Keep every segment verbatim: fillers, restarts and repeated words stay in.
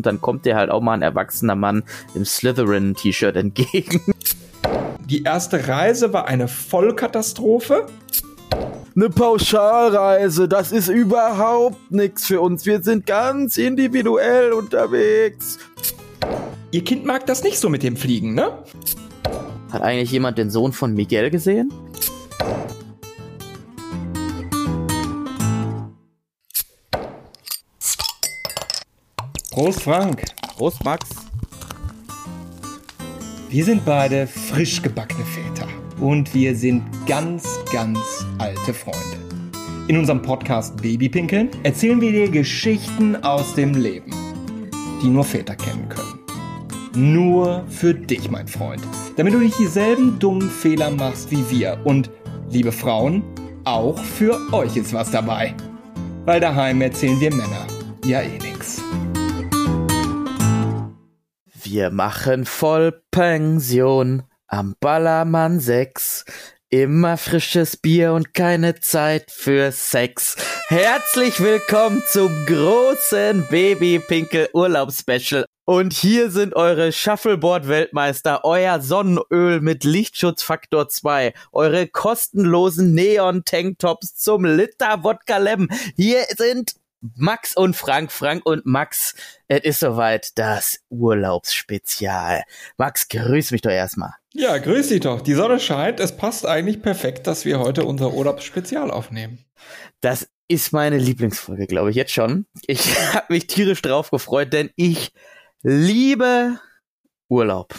dann kommt dir halt auch mal ein erwachsener Mann im Slytherin-T-Shirt entgegen. Die erste Reise war eine Vollkatastrophe. Eine Pauschalreise, das ist überhaupt nichts für uns. Wir sind ganz individuell unterwegs. Ihr Kind mag das nicht so mit dem Fliegen, ne? Hat eigentlich jemand den Sohn von Miguel gesehen? Prost, Frank. Prost, Max. Wir sind beide frisch gebackene Väter. Und wir sind ganz, ganz alte Freunde. In unserem Podcast Babypinkeln erzählen wir dir Geschichten aus dem Leben, die nur Väter kennen können. Nur für dich, mein Freund. Damit du nicht dieselben dummen Fehler machst wie wir. Und, liebe Frauen, auch für euch ist was dabei. Weil daheim erzählen wir Männer ja eh nix. Wir machen Vollpension am Ballermann sechs. Immer frisches Bier und keine Zeit für Sex. Herzlich willkommen zum großen Babypinkel-Urlaubs-Special. Und hier sind eure Shuffleboard-Weltmeister, euer Sonnenöl mit Lichtschutzfaktor zwei, eure kostenlosen Neon-Tanktops zum Liter Wodka Lem. Hier sind Max und Frank, Frank und Max. Es ist soweit, das Urlaubsspezial. Max, grüß mich doch erstmal. Ja, grüß dich doch. Die Sonne scheint. Es passt eigentlich perfekt, dass wir heute unser Urlaubsspezial aufnehmen. Das ist meine Lieblingsfolge, glaube ich, jetzt schon. Ich habe mich tierisch drauf gefreut, denn ich liebe Urlaub.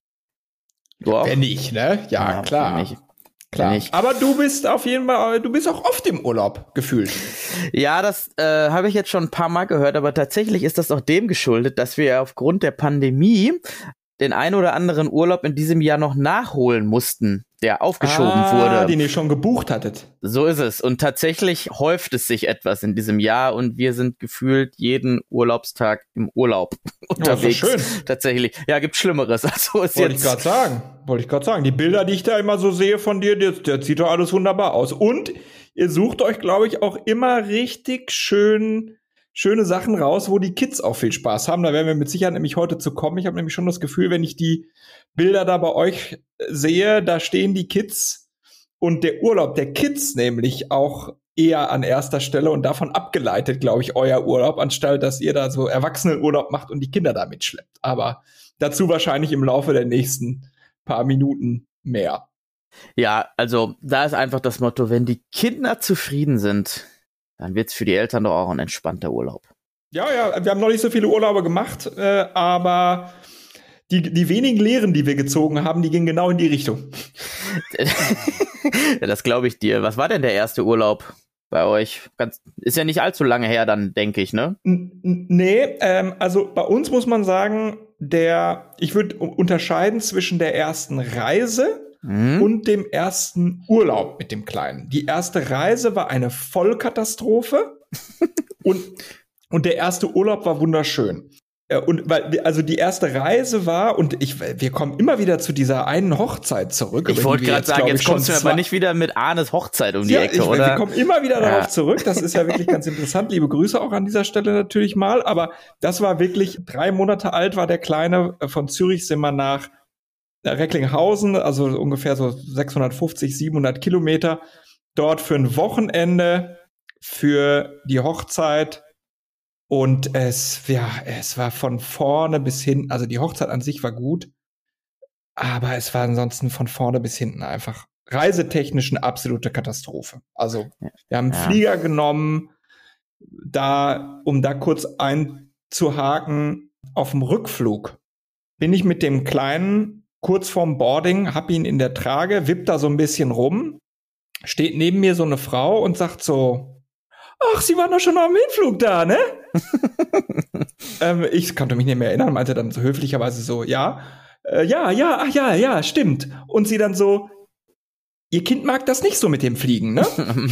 Wenn nicht, ne? Ja, ja klar. Wenn nicht. Klar. Wenn ich. Aber du bist auf jeden Fall, du bist auch oft im Urlaub gefühlt. Ja, das äh, habe ich jetzt schon ein paar Mal gehört, aber tatsächlich ist das auch dem geschuldet, dass wir aufgrund der Pandemie den ein oder anderen Urlaub in diesem Jahr noch nachholen mussten, der aufgeschoben ah, wurde. Den ihr schon gebucht hattet. So ist es. Und tatsächlich häuft es sich etwas in diesem Jahr und wir sind gefühlt jeden Urlaubstag im Urlaub unterwegs. Ja, ist doch schön. Tatsächlich. Ja, gibt Schlimmeres. Also ist Wollte jetzt ich gerade sagen. Wollte ich gerade sagen. Die Bilder, die ich da immer so sehe von dir, das, das sieht doch alles wunderbar aus. Und ihr sucht euch, glaube ich, auch immer richtig schön schöne Sachen raus, wo die Kids auch viel Spaß haben. Da werden wir mit Sicherheit nämlich heute zu kommen. Ich habe nämlich schon das Gefühl, wenn ich die Bilder da bei euch sehe, da stehen die Kids und der Urlaub der Kids nämlich auch eher an erster Stelle und davon abgeleitet, glaube ich, euer Urlaub, anstatt dass ihr da so Erwachsenenurlaub macht und die Kinder da mitschleppt. Aber dazu wahrscheinlich im Laufe der nächsten paar Minuten mehr. Ja, also da ist einfach das Motto, wenn die Kinder zufrieden sind, dann wird's für die Eltern doch auch ein entspannter Urlaub. Ja, ja, wir haben noch nicht so viele Urlaube gemacht, äh, aber die, die wenigen Lehren, die wir gezogen haben, die gingen genau in die Richtung. Ja, das glaube ich dir. Was war denn der erste Urlaub bei euch? Ganz, ist ja nicht allzu lange her dann, denke ich, ne? N- nee, ähm, also bei uns muss man sagen, der, ich würde unterscheiden zwischen der ersten Reise Mhm. und dem ersten Urlaub mit dem Kleinen. Die erste Reise war eine Vollkatastrophe und, und der erste Urlaub war wunderschön. Und weil, also die erste Reise war, und ich, wir kommen immer wieder zu dieser einen Hochzeit zurück. Ich wollte gerade sagen, jetzt kommst du aber nicht wieder mit Arnes Hochzeit um die ja, Ecke, ich, oder? Wir kommen immer wieder darauf ja. zurück. Das ist ja wirklich ganz interessant. Liebe Grüße auch an dieser Stelle natürlich mal. Aber das war wirklich, drei Monate alt war der Kleine. Von Zürich sind wir nach Recklinghausen, also ungefähr so sechshundertfünfzig, siebenhundert Kilometer, dort für ein Wochenende für die Hochzeit. Und es, ja, es war von vorne bis hinten, also die Hochzeit an sich war gut, aber es war ansonsten von vorne bis hinten einfach reisetechnisch eine absolute Katastrophe. Also wir haben einen ja. Flieger genommen, da, um da kurz einzuhaken, auf dem Rückflug bin ich mit dem Kleinen kurz vorm Boarding, hab ihn in der Trage, wippt da so ein bisschen rum, steht neben mir so eine Frau und sagt so, ach, Sie waren doch schon am Hinflug da, ne? ähm, ich konnte mich nicht mehr erinnern, meinte dann so höflicherweise so, ja, äh, ja, ja, ach ja, ja, stimmt. Und sie dann so, Ihr Kind mag das nicht so mit dem Fliegen, ne?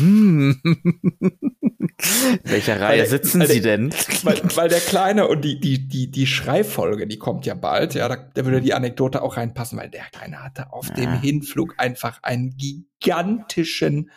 Welcher Reihe der, sitzen der, Sie denn? Weil, weil der Kleine und die, die, die, die Schreifolge, die kommt ja bald, ja, da, da würde die Anekdote auch reinpassen, weil der Kleine hatte auf ja. dem Hinflug einfach einen gigantischen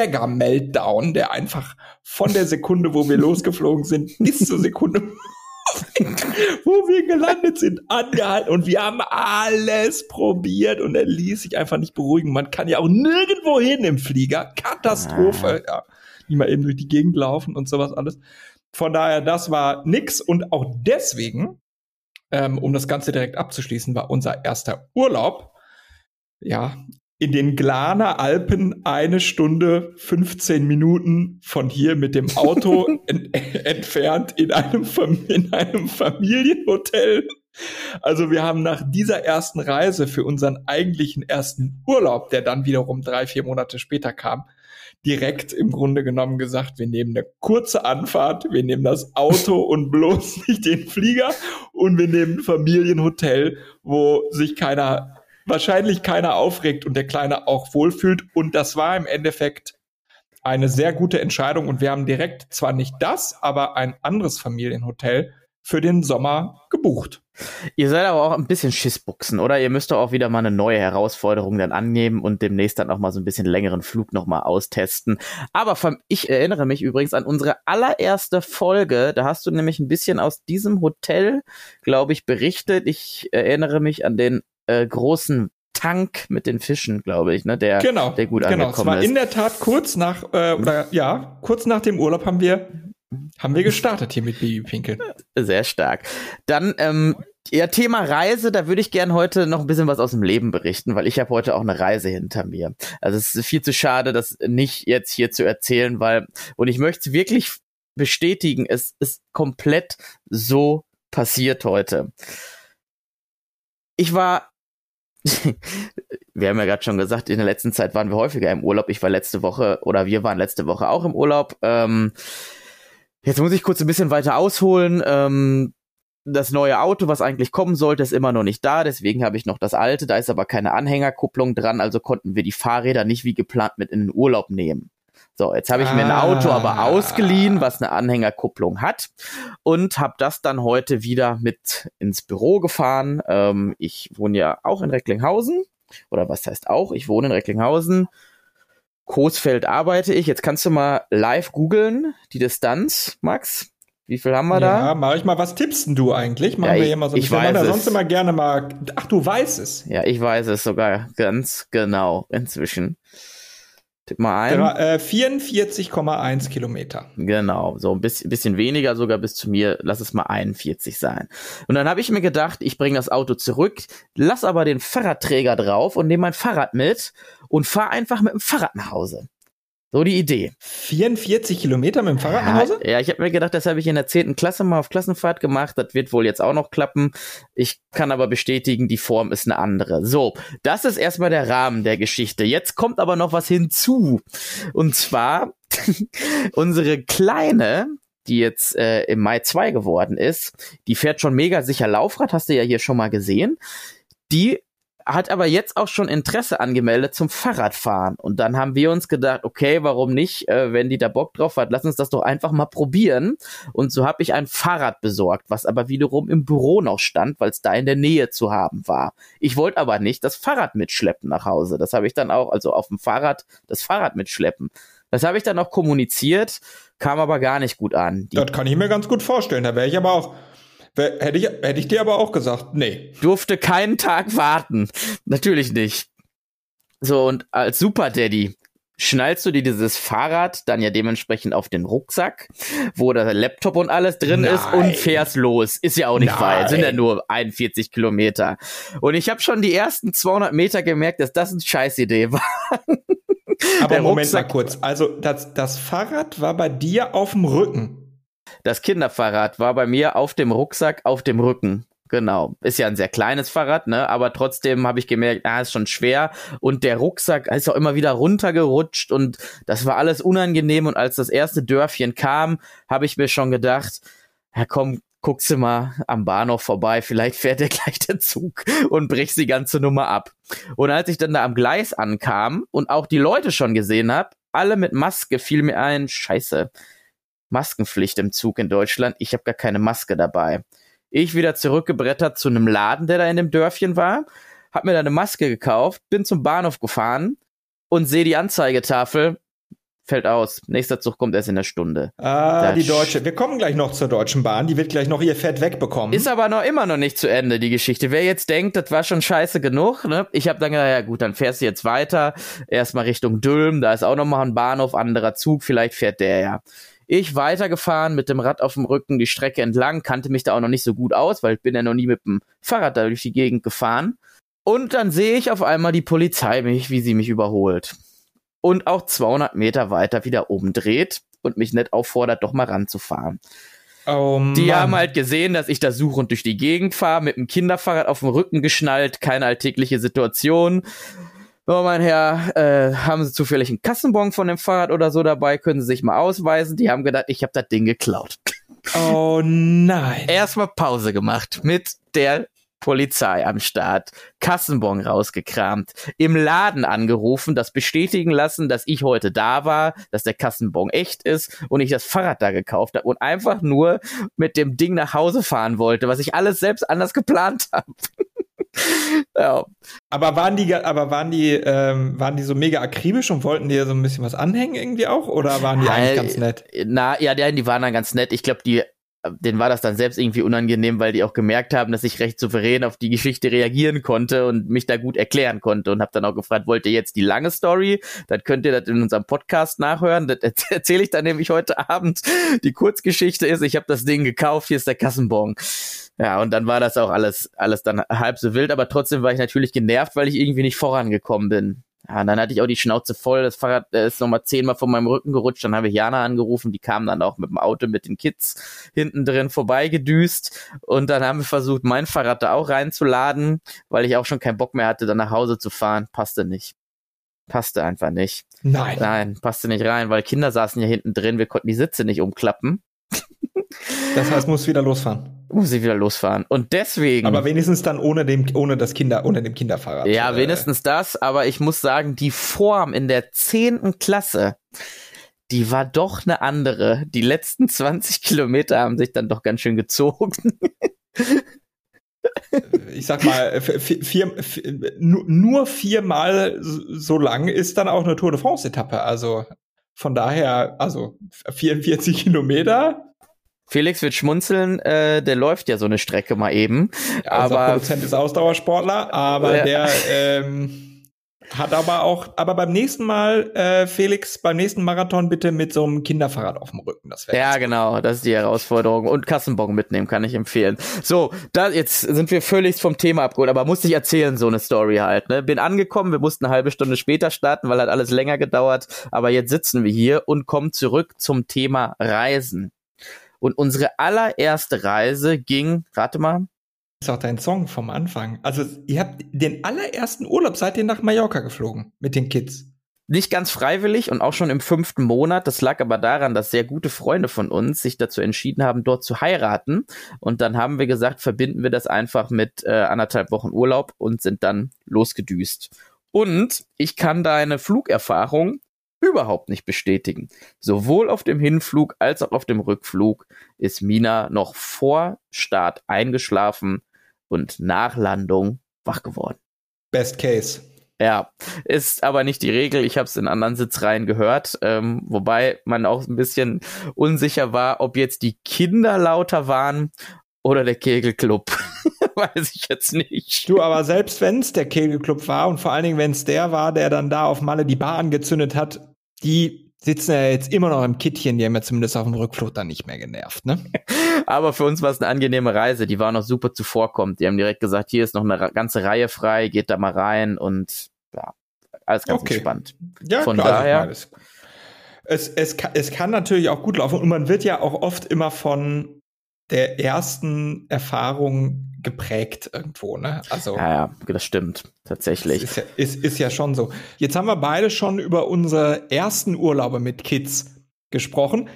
Mega-Meltdown, der einfach von der Sekunde, wo wir losgeflogen sind, bis zur Sekunde, wo wir gelandet sind, angehalten und wir haben alles probiert und er ließ sich einfach nicht beruhigen. Man kann ja auch nirgendwo hin im Flieger. Katastrophe. Ja, nicht mal eben durch die Gegend laufen und sowas alles. Von daher, das war nix und auch deswegen, ähm, um das Ganze direkt abzuschließen, war unser erster Urlaub, ja, in den Glaner Alpen eine Stunde, fünfzehn Minuten von hier mit dem Auto en- entfernt in einem, Fam- in einem Familienhotel. Also wir haben nach dieser ersten Reise für unseren eigentlichen ersten Urlaub, der dann wiederum drei, vier Monate später kam, direkt im Grunde genommen gesagt, wir nehmen eine kurze Anfahrt, wir nehmen das Auto und bloß nicht den Flieger und wir nehmen ein Familienhotel, wo sich keiner wahrscheinlich keiner aufregt und der Kleine auch wohlfühlt. Und das war im Endeffekt eine sehr gute Entscheidung. Und wir haben direkt zwar nicht das, aber ein anderes Familienhotel für den Sommer gebucht. Ihr seid aber auch ein bisschen Schissbuchsen, oder? Ihr müsst doch auch wieder mal eine neue Herausforderung dann annehmen und demnächst dann auch mal so ein bisschen längeren Flug noch mal austesten. Aber vom, ich erinnere mich übrigens an unsere allererste Folge. Da hast du nämlich ein bisschen aus diesem Hotel, glaube ich, berichtet. Ich erinnere mich an den äh, großen Tank mit den Fischen, glaube ich, ne, der, genau, der gut genau. angekommen Es war ist. in der Tat kurz nach, äh, oder ja, kurz nach dem Urlaub haben wir, haben wir gestartet hier mit Babypinkeln. Sehr stark. Dann, ähm, ja, Thema Reise, da würde ich gern heute noch ein bisschen was aus dem Leben berichten, weil ich habe heute auch eine Reise hinter mir. Also es ist viel zu schade, das nicht jetzt hier zu erzählen, weil, und ich möchte wirklich bestätigen, es ist komplett so passiert heute. Ich war, wir haben ja gerade schon gesagt, in der letzten Zeit waren wir häufiger im Urlaub. Ich war letzte Woche, oder wir waren letzte Woche auch im Urlaub. Ähm, jetzt muss ich kurz ein bisschen weiter ausholen. Ähm, das neue Auto, was eigentlich kommen sollte, ist immer noch nicht da. Deswegen habe ich noch das alte. Da ist aber keine Anhängerkupplung dran. Also konnten wir die Fahrräder nicht wie geplant mit in den Urlaub nehmen. So, jetzt habe ich mir ein Auto aber ausgeliehen, was eine Anhängerkupplung hat und habe das dann heute wieder mit ins Büro gefahren. Ähm, ich wohne ja auch in Recklinghausen, oder was heißt auch, ich wohne in Recklinghausen. Coesfeld arbeite ich. Jetzt kannst du mal live googeln, die Distanz, Max. Wie viel haben wir da? Ja, mach ich mal. Was tippst denn du eigentlich? Machen ja, wir ich, hier mal so ein ich bisschen. weiß Man es. sonst immer gerne mal. Ach, du weißt es. Ja, ich weiß es sogar ganz genau inzwischen. Tipp mal ein. Äh, vierundvierzig Komma eins Kilometer. Genau, so ein bisschen, bisschen weniger sogar bis zu mir. Lass es mal einundvierzig sein. Und dann habe ich mir gedacht, ich bringe das Auto zurück, lass aber den Fahrradträger drauf und nehme mein Fahrrad mit und fahre einfach mit dem Fahrrad nach Hause. So die Idee. vierundvierzig Kilometer mit dem Fahrrad nach Hause? Ja, ich habe mir gedacht, das habe ich in der zehnten Klasse mal auf Klassenfahrt gemacht. Das wird wohl jetzt auch noch klappen. Ich kann aber bestätigen, die Form ist eine andere. So, das ist erstmal der Rahmen der Geschichte. Jetzt kommt aber noch was hinzu. Und zwar unsere Kleine, die jetzt äh, im Mai zwei geworden ist, die fährt schon mega sicher Laufrad, hast du ja hier schon mal gesehen. Die hat aber jetzt auch schon Interesse angemeldet zum Fahrradfahren. Und dann haben wir uns gedacht, okay, warum nicht, äh, wenn die da Bock drauf hat, lass uns das doch einfach mal probieren. Und so habe ich ein Fahrrad besorgt, was aber wiederum im Büro noch stand, weil es da in der Nähe zu haben war. Ich wollte aber nicht das Fahrrad mitschleppen nach Hause. Das habe ich dann auch, also auf dem Fahrrad, das Fahrrad mitschleppen. Das habe ich dann auch kommuniziert, kam aber gar nicht gut an. Die das kann ich mir ganz gut vorstellen. Da wäre ich aber auch... Hätte ich, hätte ich dir aber auch gesagt, nee. Durfte keinen Tag warten. Natürlich nicht. So, und als Super Daddy schnallst du dir dieses Fahrrad dann ja dementsprechend auf den Rucksack, wo der Laptop und alles drin Nein. ist und fährst los. Ist ja auch nicht Nein. weit, sind ja nur einundvierzig Kilometer. Und ich habe schon die ersten zweihundert Meter gemerkt, dass das eine Scheißidee war. Aber Der Moment Rucksack- mal kurz. Also das, das Fahrrad war bei dir auf dem Rücken. Das Kinderfahrrad war bei mir auf dem Rucksack, auf dem Rücken. Genau. Ist ja ein sehr kleines Fahrrad, ne? Aber trotzdem habe ich gemerkt, ah, ist schon schwer. Und der Rucksack ist auch immer wieder runtergerutscht und das war alles unangenehm. Und als das erste Dörfchen kam, habe ich mir schon gedacht, ja komm, guckst du mal am Bahnhof vorbei, vielleicht fährt ja gleich der Zug und brichst die ganze Nummer ab. Und als ich dann da am Gleis ankam und auch die Leute schon gesehen habe, alle mit Maske, fiel mir ein, scheiße, Maskenpflicht im Zug in Deutschland, ich habe gar keine Maske dabei. Ich wieder zurückgebrettert zu einem Laden, der da in dem Dörfchen war, hab mir da eine Maske gekauft, bin zum Bahnhof gefahren und sehe die Anzeigetafel, fällt aus. Nächster Zug kommt erst in der Stunde. Ah, das die Deutsche. Wir kommen gleich noch zur Deutschen Bahn. Die wird gleich noch ihr Fett wegbekommen. Ist aber noch immer noch nicht zu Ende, die Geschichte. Wer jetzt denkt, das war schon scheiße genug, ne? Ich habe dann gedacht, ja gut, dann fährst du jetzt weiter. Erstmal Richtung Dülmen, da ist auch noch mal ein Bahnhof, anderer Zug, vielleicht fährt der ja. Ich weitergefahren mit dem Rad auf dem Rücken die Strecke entlang, kannte mich da auch noch nicht so gut aus, weil ich bin ja noch nie mit dem Fahrrad da durch die Gegend gefahren. Und dann sehe ich auf einmal die Polizei, mich, wie sie mich überholt. Und auch zweihundert Meter weiter wieder umdreht und mich nicht auffordert, doch mal ranzufahren. Oh Mann. Die haben halt gesehen, dass ich da suchend durch die Gegend fahre, mit dem Kinderfahrrad auf dem Rücken geschnallt, keine alltägliche Situation. Oh, mein Herr, äh, haben Sie zufällig einen Kassenbon von dem Fahrrad oder so dabei? Können Sie sich mal ausweisen? Die haben gedacht, ich habe das Ding geklaut. Oh nein. Erstmal Pause gemacht mit der Polizei am Start, Kassenbon rausgekramt, im Laden angerufen, das bestätigen lassen, dass ich heute da war, dass der Kassenbon echt ist und ich das Fahrrad da gekauft habe und einfach nur mit dem Ding nach Hause fahren wollte, was ich alles selbst anders geplant habe. Ja. Aber waren die, aber waren die, ähm, waren die so mega akribisch und wollten dir so ein bisschen was anhängen irgendwie auch? Oder waren die eigentlich ganz nett? Na, ja, die waren dann ganz nett. Ich glaube, die denen war das dann selbst irgendwie unangenehm, weil die auch gemerkt haben, dass ich recht souverän auf die Geschichte reagieren konnte und mich da gut erklären konnte und habe dann auch gefragt, wollt ihr jetzt die lange Story? Dann könnt ihr das in unserem Podcast nachhören. Das erzähle ich dann nämlich heute Abend. Die Kurzgeschichte ist, ich habe das Ding gekauft, hier ist der Kassenbon. Ja, und dann war das auch alles alles dann halb so wild, aber trotzdem war ich natürlich genervt, weil ich irgendwie nicht vorangekommen bin. Ja, und dann hatte ich auch die Schnauze voll, das Fahrrad äh, ist nochmal zehnmal von meinem Rücken gerutscht, dann habe ich Jana angerufen, die kam dann auch mit dem Auto mit den Kids hinten drin vorbeigedüst und dann haben wir versucht, mein Fahrrad da auch reinzuladen, weil ich auch schon keinen Bock mehr hatte, dann nach Hause zu fahren, passte nicht. Passte einfach nicht. Nein. Nein, passte nicht rein, weil Kinder saßen ja hinten drin, wir konnten die Sitze nicht umklappen. Das heißt, muss wieder losfahren. Muss ich wieder losfahren. Und deswegen. Aber wenigstens dann ohne dem, ohne das Kinder, ohne dem Kinderfahrrad. Ja, äh, wenigstens das. Aber ich muss sagen, die Form in der zehnten Klasse, die war doch eine andere. Die letzten zwanzig Kilometer haben sich dann doch ganz schön gezogen. Ich sag mal, vier, vier, vier, nur viermal so lang ist dann auch eine Tour de France-Etappe. Also von daher, also vierundvierzig Kilometer. Felix wird schmunzeln, äh, der läuft ja so eine Strecke mal eben. Ja, unser aber Produzent ist Ausdauersportler, aber ja. der ähm, hat aber auch, aber beim nächsten Mal, äh, Felix, beim nächsten Marathon bitte mit so einem Kinderfahrrad auf dem Rücken. Das wäre ja, genau, das ist die Herausforderung. Und Kassenbon mitnehmen kann ich empfehlen. So, da jetzt sind wir völlig vom Thema abgeholt, aber musste ich erzählen, so eine Story halt. Ne? Bin angekommen, wir mussten eine halbe Stunde später starten, weil hat alles länger gedauert. Aber jetzt sitzen wir hier und kommen zurück zum Thema Reisen. Und unsere allererste Reise ging, rate mal. Das ist auch dein Song vom Anfang. Also ihr habt den allerersten Urlaub, seid ihr nach Mallorca geflogen mit den Kids? Nicht ganz freiwillig und auch schon im fünften Monat. Das lag aber daran, dass sehr gute Freunde von uns sich dazu entschieden haben, dort zu heiraten. Und dann haben wir gesagt, verbinden wir das einfach mit äh, anderthalb Wochen Urlaub und sind dann losgedüst. Und ich kann deine Flugerfahrung überhaupt nicht bestätigen. Sowohl auf dem Hinflug als auch auf dem Rückflug ist Mina noch vor Start eingeschlafen und nach Landung wach geworden. Best case. Ja, ist aber nicht die Regel. Ich habe es in anderen Sitzreihen gehört, ähm, wobei man auch ein bisschen unsicher war, ob jetzt die Kinder lauter waren oder der Kegelclub. Weiß ich jetzt nicht. Du, aber selbst wenn es der Kegelclub war und vor allen Dingen, wenn es der war, der dann da auf Malle die Bar angezündet hat, die sitzen ja jetzt immer noch im Kittchen, die haben ja zumindest auf dem Rückflug dann nicht mehr genervt, ne? Aber für uns war es eine angenehme Reise, die war noch super zuvorkommend. Die haben direkt gesagt, hier ist noch eine ganze Reihe frei, geht da mal rein und ja, alles ganz okay. entspannt. Ja, von klar, daher. Also es, es, es, kann, es kann natürlich auch gut laufen und man wird ja auch oft immer von der ersten Erfahrung geprägt irgendwo, ne? Also ja, ja, das stimmt, tatsächlich. Ist ja, ist, ist ja schon so. Jetzt haben wir beide schon über unsere ersten Urlaube mit Kids gesprochen.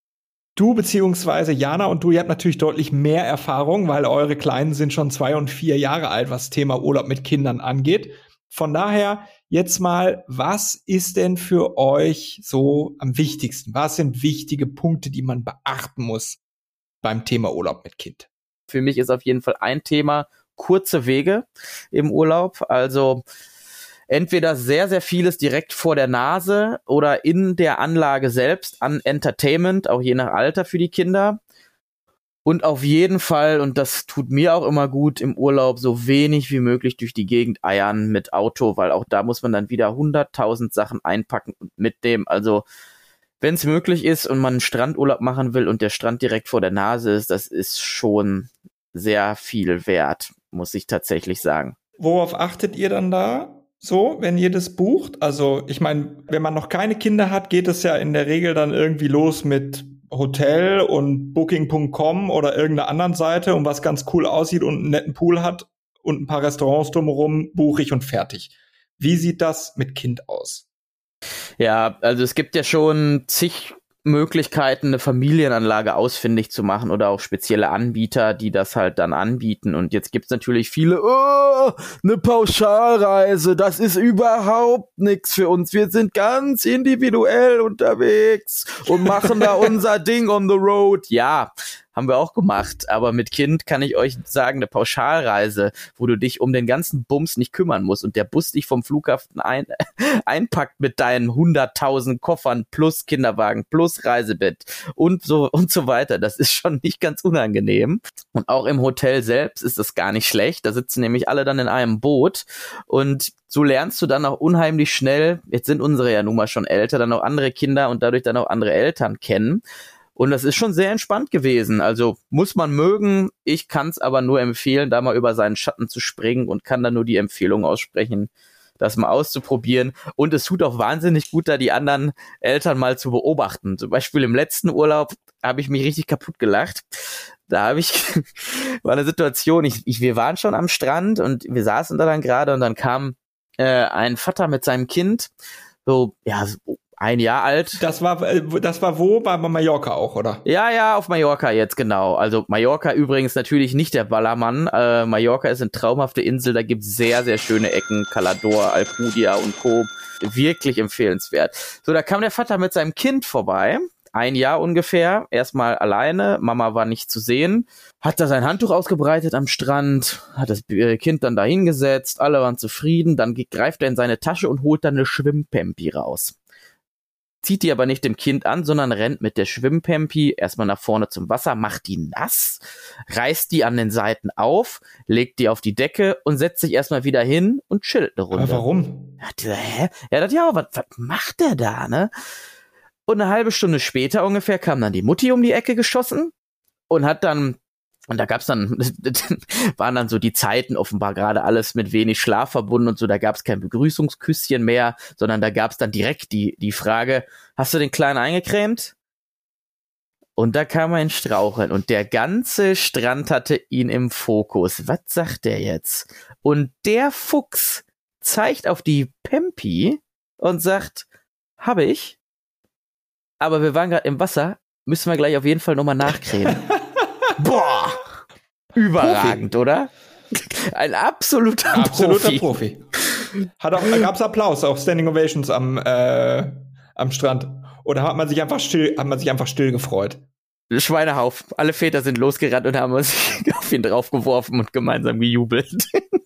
Du beziehungsweise Jana und du, ihr habt natürlich deutlich mehr Erfahrung, weil eure Kleinen sind schon zwei und vier Jahre alt, was Thema Urlaub mit Kindern angeht. Von daher jetzt mal, was ist denn für euch so am wichtigsten? Was sind wichtige Punkte, die man beachten muss beim Thema Urlaub mit Kind? Für mich ist auf jeden Fall ein Thema kurze Wege im Urlaub. Also entweder sehr, sehr vieles direkt vor der Nase oder in der Anlage selbst an Entertainment, auch je nach Alter für die Kinder. Und auf jeden Fall, und das tut mir auch immer gut im Urlaub, so wenig wie möglich durch die Gegend eiern mit Auto, weil auch da muss man dann wieder hunderttausend Sachen einpacken und mitnehmen. Also wenn es möglich ist und man einen Strandurlaub machen will und der Strand direkt vor der Nase ist, das ist schon sehr viel wert, muss ich tatsächlich sagen. Worauf achtet ihr dann da so, wenn ihr das bucht? Also ich meine, wenn man noch keine Kinder hat, geht es ja in der Regel dann irgendwie los mit Hotel und Booking Punkt com oder irgendeiner anderen Seite, und was ganz cool aussieht und einen netten Pool hat und ein paar Restaurants drumherum, buche ich und fertig. Wie sieht das mit Kind aus? Ja, also es gibt ja schon zig Möglichkeiten, eine Familienanlage ausfindig zu machen oder auch spezielle Anbieter, die das halt dann anbieten. Und jetzt gibt's natürlich viele, oh, eine Pauschalreise, das ist überhaupt nichts für uns. Wir sind ganz individuell unterwegs und machen da unser Ding on the road. Ja, haben wir auch gemacht, aber mit Kind kann ich euch sagen, eine Pauschalreise, wo du dich um den ganzen Bums nicht kümmern musst und der Bus dich vom Flughafen ein, einpackt mit deinen hunderttausend Koffern plus Kinderwagen plus Reisebett und so und so weiter. Das ist schon nicht ganz unangenehm. Und auch im Hotel selbst ist das gar nicht schlecht. Da sitzen nämlich alle dann in einem Boot und so lernst du dann auch unheimlich schnell, jetzt sind unsere ja nun mal schon älter, dann auch andere Kinder und dadurch dann auch andere Eltern kennen. Und das ist schon sehr entspannt gewesen. Also muss man mögen. Ich kann es aber nur empfehlen, da mal über seinen Schatten zu springen und kann dann nur die Empfehlung aussprechen, das mal auszuprobieren. Und es tut auch wahnsinnig gut, da die anderen Eltern mal zu beobachten. Zum Beispiel im letzten Urlaub habe ich mich richtig kaputt gelacht. Da habe ich, war eine Situation, ich, ich, wir waren schon am Strand und wir saßen da dann gerade und dann kam äh, ein Vater mit seinem Kind, so, ja, so ein Jahr alt. Das war, das war wo? Bei Mallorca auch, oder? Ja, ja, auf Mallorca jetzt, genau. Also Mallorca übrigens natürlich nicht der Ballermann. Äh, Mallorca ist eine traumhafte Insel, da gibt's sehr, sehr schöne Ecken. Calador, Alcudia und Co. Wirklich empfehlenswert. So, da kam der Vater mit seinem Kind vorbei. Ein Jahr ungefähr. Erstmal alleine. Mama war nicht zu sehen. Hat da sein Handtuch ausgebreitet am Strand. Hat das Kind dann da hingesetzt. Alle waren zufrieden. Dann greift er in seine Tasche und holt dann eine Schwimmpempi raus. Zieht die aber nicht dem Kind an, sondern rennt mit der Schwimmpempi erstmal nach vorne zum Wasser, macht die nass, reißt die an den Seiten auf, legt die auf die Decke und setzt sich erstmal wieder hin und chillt eine Runde. Aber warum? Ja, dieser, hä? Er dachte, ja, was, was macht der da, ne? Und eine halbe Stunde später ungefähr kam dann die Mutti um die Ecke geschossen und hat dann, und da gab's dann, waren dann so die Zeiten offenbar gerade alles mit wenig Schlaf verbunden und so, da gab's kein Begrüßungsküsschen mehr, sondern da gab's dann direkt die die Frage, hast du den Kleinen eingecremt? Und da kam er in Straucheln und der ganze Strand hatte ihn im Fokus. Was sagt der jetzt? Und der Fuchs zeigt auf die Pempi und sagt, habe ich, aber wir waren gerade im Wasser, müssen wir gleich auf jeden Fall nochmal nachcremen. Boah, überragend, Profi. Oder? Ein absoluter, absoluter Profi. Profi. Hat auch, gab's Applaus, auch Standing Ovations am äh, am Strand? Oder hat man sich einfach still, hat man sich einfach still gefreut? Schweinehauf. Alle Väter sind losgerannt und haben sich auf ihn draufgeworfen und gemeinsam gejubelt.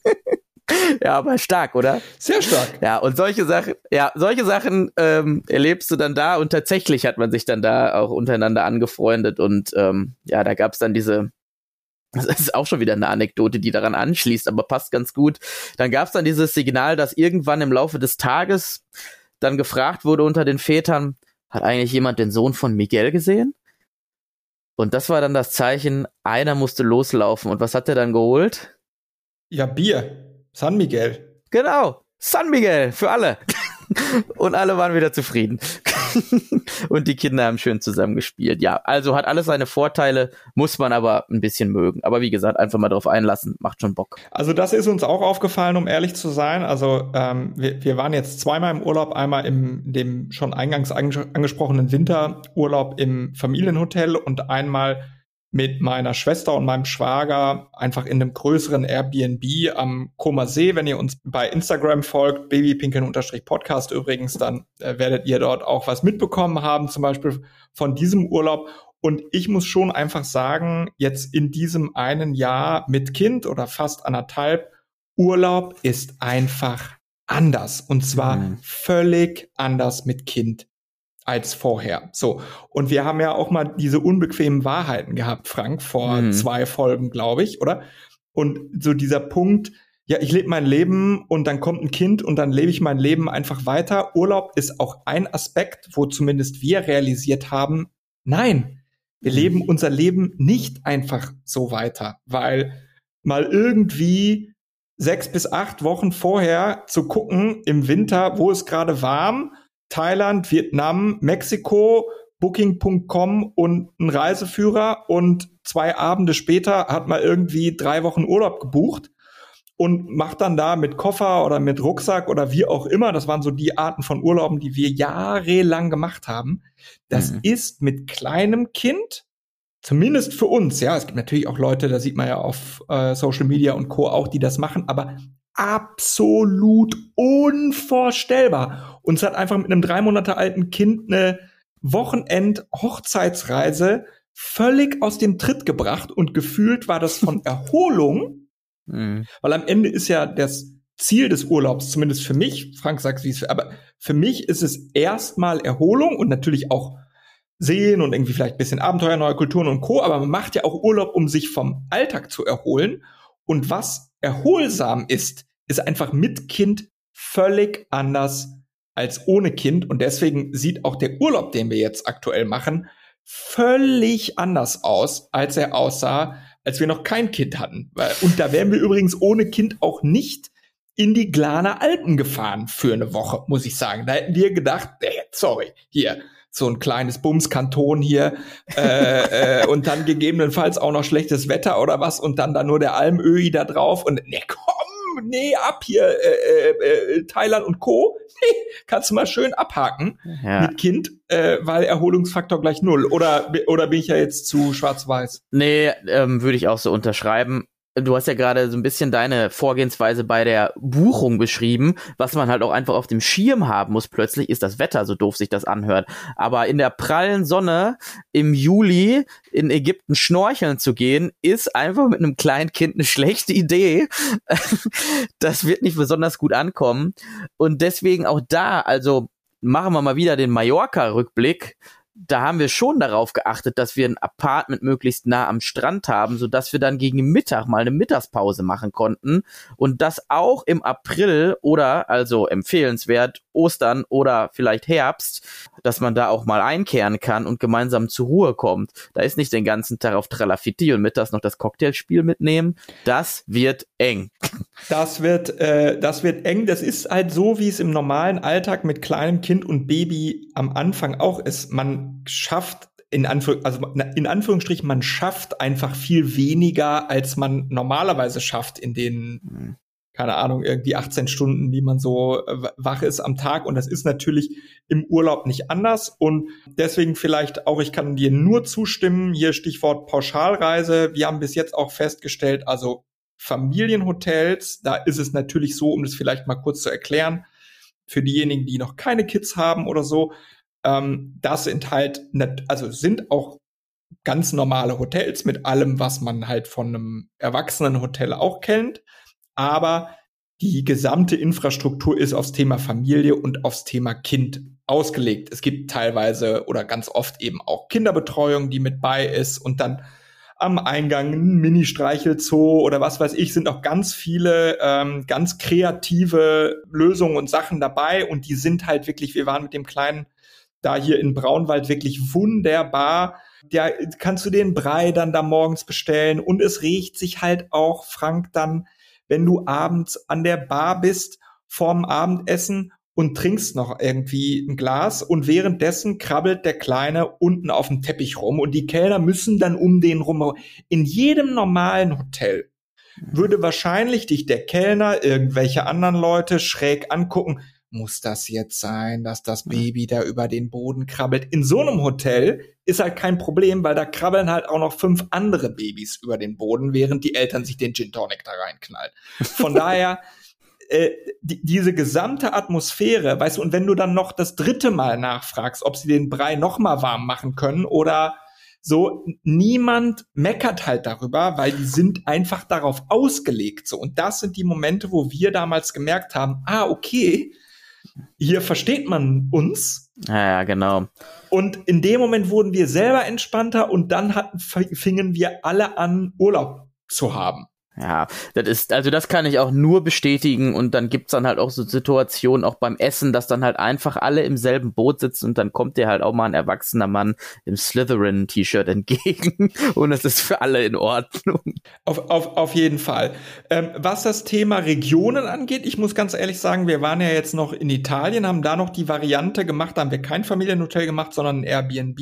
Ja, aber stark, oder? Sehr stark. Ja, und solche Sachen, ja, solche Sachen ähm, erlebst du dann da und tatsächlich hat man sich dann da auch untereinander angefreundet und ähm, ja, da gab's dann diese, das ist auch schon wieder eine Anekdote, die daran anschließt, aber passt ganz gut. Dann gab's dann dieses Signal, dass irgendwann im Laufe des Tages dann gefragt wurde unter den Vätern, hat eigentlich jemand den Sohn von Miguel gesehen? Und das war dann das Zeichen, einer musste loslaufen. Und was hat er dann geholt? Ja, Bier. San Miguel. Genau, San Miguel für alle. Und alle waren wieder zufrieden. Und die Kinder haben schön zusammen gespielt. Ja, also hat alles seine Vorteile, muss man aber ein bisschen mögen. Aber wie gesagt, einfach mal drauf einlassen, macht schon Bock. Also das ist uns auch aufgefallen, um ehrlich zu sein. Also ähm, wir, wir waren jetzt zweimal im Urlaub, einmal im dem schon eingangs angesprochenen Winterurlaub im Familienhotel und einmal mit meiner Schwester und meinem Schwager einfach in einem größeren Airbnb am Comer See. Wenn ihr uns bei Instagram folgt, babypinkeln-podcast übrigens, dann äh, werdet ihr dort auch was mitbekommen haben, zum Beispiel von diesem Urlaub. Und ich muss schon einfach sagen, jetzt in diesem einen Jahr mit Kind oder fast anderthalb, Urlaub ist einfach anders. Und zwar Mhm. völlig anders mit Kind als vorher. So. Und wir haben ja auch mal diese unbequemen Wahrheiten gehabt, Frank, vor Mhm. zwei Folgen, glaube ich, oder? Und so dieser Punkt, ja, ich lebe mein Leben und dann kommt ein Kind und dann lebe ich mein Leben einfach weiter. Urlaub ist auch ein Aspekt, wo zumindest wir realisiert haben, nein, wir Mhm. leben unser Leben nicht einfach so weiter, weil mal irgendwie sechs bis acht Wochen vorher zu gucken im Winter, wo ist gerade warm, Thailand, Vietnam, Mexiko, Booking Punkt com und ein Reiseführer und zwei Abende später hat man irgendwie drei Wochen Urlaub gebucht und macht dann da mit Koffer oder mit Rucksack oder wie auch immer, das waren so die Arten von Urlauben, die wir jahrelang gemacht haben. Das Mhm. ist mit kleinem Kind, zumindest für uns, ja, es gibt natürlich auch Leute, da sieht man ja auf äh, Social Media und Co. auch, die das machen, aber absolut unvorstellbar. Uns hat einfach mit einem drei Monate alten Kind eine Wochenend-Hochzeitsreise völlig aus dem Tritt gebracht und gefühlt war das von Erholung, Mhm. weil am Ende ist ja das Ziel des Urlaubs, zumindest für mich, Frank sagt, wie es, aber für mich ist es erstmal Erholung und natürlich auch sehen und irgendwie vielleicht ein bisschen Abenteuer, neue Kulturen und Co., aber man macht ja auch Urlaub, um sich vom Alltag zu erholen. Und was erholsam ist, ist einfach mit Kind völlig anders als ohne Kind. Und deswegen sieht auch der Urlaub, den wir jetzt aktuell machen, völlig anders aus, als er aussah, als wir noch kein Kind hatten. Und da wären wir übrigens ohne Kind auch nicht in die Glaner Alpen gefahren für eine Woche, muss ich sagen. Da hätten wir gedacht, ey, sorry, hier, so ein kleines Bumskanton hier äh, äh, und dann gegebenenfalls auch noch schlechtes Wetter oder was und dann da nur der Almöhi da drauf und ne, komm, nee, ab hier, äh, äh, Thailand und Co. Nee, kannst du mal schön abhaken Ja. mit Kind, äh, weil Erholungsfaktor gleich null. Oder, oder bin ich ja jetzt zu schwarz-weiß? Nee, ähm, würde ich auch so unterschreiben. Du hast ja gerade so ein bisschen deine Vorgehensweise bei der Buchung beschrieben. Was man halt auch einfach auf dem Schirm haben muss plötzlich, ist das Wetter, so doof sich das anhört. Aber in der prallen Sonne im Juli in Ägypten schnorcheln zu gehen, ist einfach mit einem kleinen Kind eine schlechte Idee. Das wird nicht besonders gut ankommen. Und deswegen auch da, also machen wir mal wieder den Mallorca-Rückblick. Da haben wir schon darauf geachtet, dass wir ein Apartment möglichst nah am Strand haben, sodass wir dann gegen Mittag mal eine Mittagspause machen konnten und das auch im April oder, also empfehlenswert, Ostern oder vielleicht Herbst, dass man da auch mal einkehren kann und gemeinsam zur Ruhe kommt. Da ist nicht den ganzen Tag auf Tralafitti und mittags noch das Cocktailspiel mitnehmen. Das wird eng. Das wird, äh, das wird eng. Das ist halt so, wie es im normalen Alltag mit kleinem Kind und Baby am Anfang auch ist. Man schafft in Anführ- also in Anführungsstrichen, man schafft einfach viel weniger, als man normalerweise schafft in den, Hm. keine Ahnung, irgendwie achtzehn Stunden, die man so äh, wach ist am Tag. Und das ist natürlich im Urlaub nicht anders. Und deswegen vielleicht auch, ich kann dir nur zustimmen, hier Stichwort Pauschalreise. Wir haben bis jetzt auch festgestellt, also Familienhotels, da ist es natürlich so, um das vielleicht mal kurz zu erklären, für diejenigen, die noch keine Kids haben oder so, ähm, das sind halt, net, also sind auch ganz normale Hotels mit allem, was man halt von einem Erwachsenenhotel auch kennt, aber die gesamte Infrastruktur ist aufs Thema Familie und aufs Thema Kind ausgelegt. Es gibt teilweise oder ganz oft eben auch Kinderbetreuung, die mit bei ist und dann am Eingang ein Mini-Streichelzoo oder was weiß ich, sind auch ganz viele ähm, ganz kreative Lösungen und Sachen dabei und die sind halt wirklich, wir waren mit dem Kleinen da hier in Braunwald wirklich wunderbar. Da kannst du den Brei dann da morgens bestellen und es riecht sich halt auch, Frank, dann, wenn du abends an der Bar bist, vorm Abendessen und trinkst noch irgendwie ein Glas und währenddessen krabbelt der Kleine unten auf dem Teppich rum und die Kellner müssen dann um den rum. In jedem normalen Hotel würde wahrscheinlich dich der Kellner, irgendwelche anderen Leute schräg angucken. Muss das jetzt sein, dass das Baby da über den Boden krabbelt? In so einem Hotel ist halt kein Problem, weil da krabbeln halt auch noch fünf andere Babys über den Boden, während die Eltern sich den Gin Tonic da reinknallen. Von daher Äh, die, diese gesamte Atmosphäre, weißt du, und wenn du dann noch das dritte Mal nachfragst, ob sie den Brei noch mal warm machen können oder So, niemand meckert halt darüber, weil die sind einfach darauf ausgelegt. So, und das sind die Momente, wo wir damals gemerkt haben, ah, okay, hier versteht man uns. Ja, ja, genau. Und in dem Moment wurden wir selber entspannter und dann hatten, fingen wir alle an, Urlaub zu haben. Ja, das ist, also das kann ich auch nur bestätigen und dann gibt's dann halt auch so Situationen, auch beim Essen, dass dann halt einfach alle im selben Boot sitzen und dann kommt dir halt auch mal ein erwachsener Mann im Slytherin-T-Shirt entgegen und es ist für alle in Ordnung. Auf, auf, auf jeden Fall. Ähm, was das Thema Regionen angeht, ich muss ganz ehrlich sagen, wir waren ja jetzt noch in Italien, haben da noch die Variante gemacht, da haben wir kein Familienhotel gemacht, sondern ein Airbnb.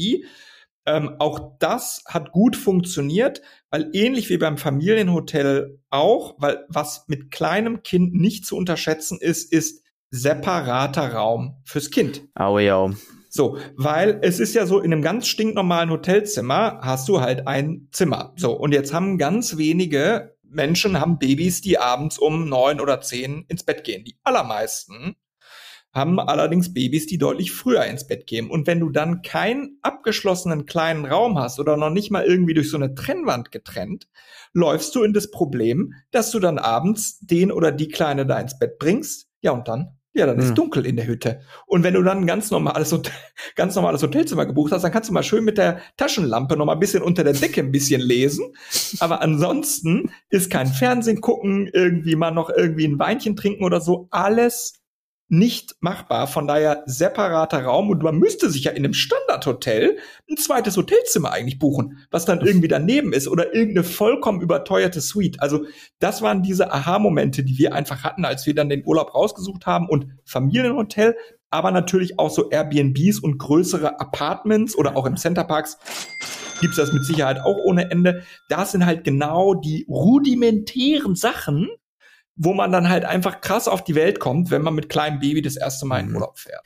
Ähm, auch das hat gut funktioniert, weil ähnlich wie beim Familienhotel auch, weil was mit kleinem Kind nicht zu unterschätzen ist, ist separater Raum fürs Kind. Oh ja. So, weil es ist ja so, in einem ganz stinknormalen Hotelzimmer hast du halt ein Zimmer. So, und jetzt haben ganz wenige Menschen, haben Babys, die abends um neun oder zehn ins Bett gehen. Die allermeisten haben allerdings Babys, die deutlich früher ins Bett gehen. Und wenn du dann keinen abgeschlossenen kleinen Raum hast oder noch nicht mal irgendwie durch so eine Trennwand getrennt, läufst du in das Problem, dass du dann abends den oder die Kleine da ins Bett bringst. Ja, und dann? Ja, dann ist Hm. dunkel in der Hütte. Und wenn du dann ein ganz normales, Hotel, ganz normales Hotelzimmer gebucht hast, dann kannst du mal schön mit der Taschenlampe noch mal ein bisschen unter der Decke ein bisschen lesen. Aber ansonsten ist kein Fernsehen gucken, irgendwie mal noch irgendwie ein Weinchen trinken oder so. Alles nicht machbar, von daher separater Raum und man müsste sich ja in einem Standardhotel ein zweites Hotelzimmer eigentlich buchen, was dann irgendwie daneben ist oder irgendeine vollkommen überteuerte Suite. Also das waren diese Aha-Momente, die wir einfach hatten, als wir dann den Urlaub rausgesucht haben und Familienhotel, aber natürlich auch so Airbnbs und größere Apartments oder auch im Centerparks gibt's das mit Sicherheit auch ohne Ende. Das sind halt genau die rudimentären Sachen, wo man dann halt einfach krass auf die Welt kommt, wenn man mit kleinem Baby das erste Mal in Urlaub fährt.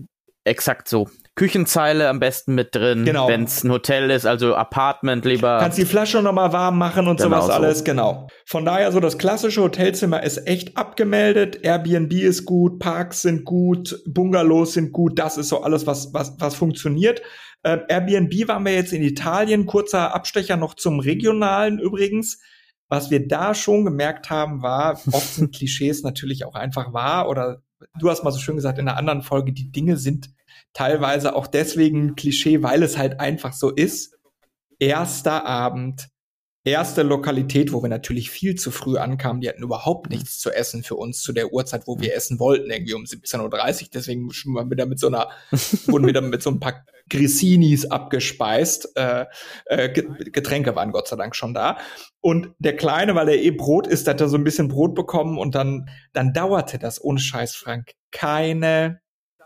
Exakt so. Küchenzeile am besten mit drin, genau. Wenn es ein Hotel ist, also Apartment lieber. Kannst die Flasche noch mal warm machen und genau sowas so. alles, genau. Von daher so das klassische Hotelzimmer ist echt abgemeldet, Airbnb ist gut, Parks sind gut, Bungalows sind gut, das ist so alles, was was was funktioniert. Äh, Airbnb waren wir jetzt in Italien, kurzer Abstecher noch zum Regionalen übrigens. Was wir da schon gemerkt haben, war, oft sind Klischees natürlich auch einfach wahr oder du hast mal so schön gesagt in einer anderen Folge, die Dinge sind teilweise auch deswegen Klischee, weil es halt einfach so ist. Erster Abend, erste Lokalität, wo wir natürlich viel zu früh ankamen, die hatten überhaupt nichts zu essen für uns zu der Uhrzeit, wo wir essen wollten, irgendwie um siebzehn Uhr dreißig, deswegen waren wir da mit so einer, wurden wir dann mit so ein paar Grissinis abgespeist. Äh, äh, Getränke waren Gott sei Dank schon da. Und der Kleine, weil er eh Brot isst, hat er so ein bisschen Brot bekommen und dann, dann dauerte das, ohne Scheiß, Frank, keine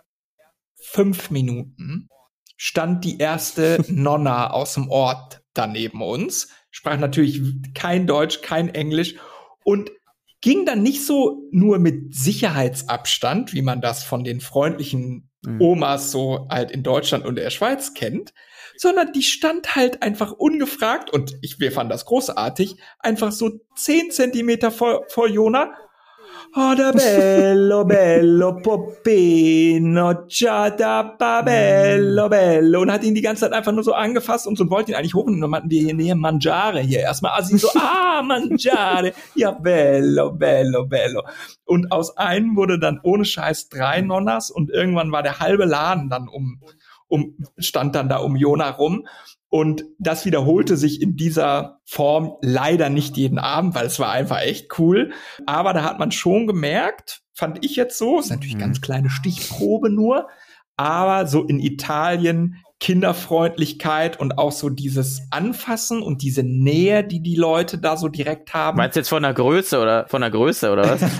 fünf Minuten stand die erste Nonna aus dem Ort da neben uns, sprach natürlich kein Deutsch, kein Englisch und ging dann nicht so nur mit Sicherheitsabstand, wie man das von den freundlichen Omas so halt in Deutschland und der Schweiz kennt, sondern die stand halt einfach ungefragt und ich, wir fanden das großartig, einfach so zehn Zentimeter vor, vor Jona. Oh, da bello, bello, Popino, ciao, bello, bello. Und hat ihn die ganze Zeit einfach nur so angefasst und so und wollte ihn eigentlich hochnehmen. Und dann meinten wir hier, nee, mangiare hier erstmal. Also so, ah, mangiare. Ja, bello, bello, bello. Und aus einem wurde dann ohne Scheiß drei Nonnas und irgendwann war der halbe Laden dann um, um, stand dann da um Jona rum. Und das wiederholte sich in dieser Form leider nicht jeden Abend, weil es war einfach echt cool. Aber da hat man schon gemerkt, fand ich jetzt so, ist natürlich ganz kleine Stichprobe nur, aber so in Italien Kinderfreundlichkeit und auch so dieses Anfassen und diese Nähe, die die Leute da so direkt haben. Meinst du jetzt von der Größe oder von der Größe oder was?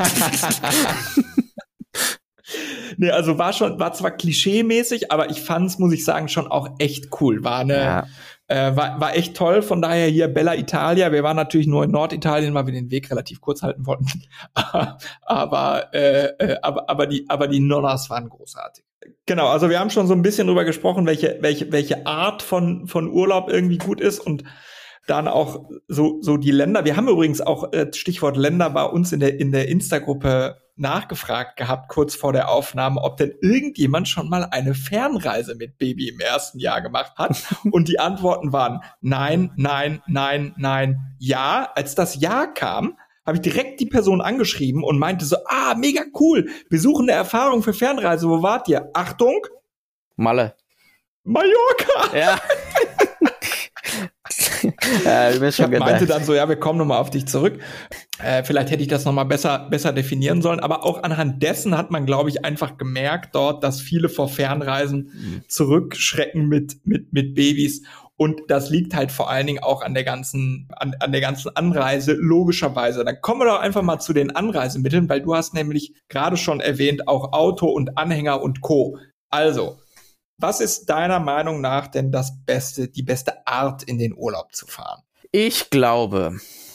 Nee, also war schon, war zwar klischee-mäßig, aber ich fand's, muss ich sagen, schon auch echt cool. War eine, ja. äh, war, war echt toll. Von daher hier Bella Italia. Wir waren natürlich nur in Norditalien, weil wir den Weg relativ kurz halten wollten. aber, äh, aber, aber die, aber die Nonnas waren großartig. Genau. Also wir haben schon so ein bisschen drüber gesprochen, welche, welche, welche Art von, von Urlaub irgendwie gut ist und dann auch so, so die Länder. Wir haben übrigens auch äh, Stichwort Länder bei uns in der, in der Insta-Gruppe nachgefragt gehabt, kurz vor der Aufnahme, ob denn irgendjemand schon mal eine Fernreise mit Baby im ersten Jahr gemacht hat. Und die Antworten waren nein, nein, nein, nein, ja. Als das Ja kam, habe ich direkt die Person angeschrieben und meinte so, ah, mega cool, wir suchen eine Erfahrung für Fernreise, wo wart ihr? Achtung! Malle. Mallorca! Ja. ja, ich ich hab, meinte dann so, ja, wir kommen nochmal auf dich zurück. Äh, vielleicht hätte ich das nochmal besser, besser definieren sollen. Aber auch anhand dessen hat man, glaube ich, einfach gemerkt dort, dass viele vor Fernreisen mhm. zurückschrecken mit, mit, mit Babys. Und das liegt halt vor allen Dingen auch an der ganzen, an, an der ganzen Anreise, logischerweise. Dann kommen wir doch einfach mal zu den Anreisemitteln, weil du hast nämlich gerade schon erwähnt, auch Auto und Anhänger und Co. Also, was ist deiner Meinung nach denn das beste, die beste Art, in den Urlaub zu fahren? Ich glaube,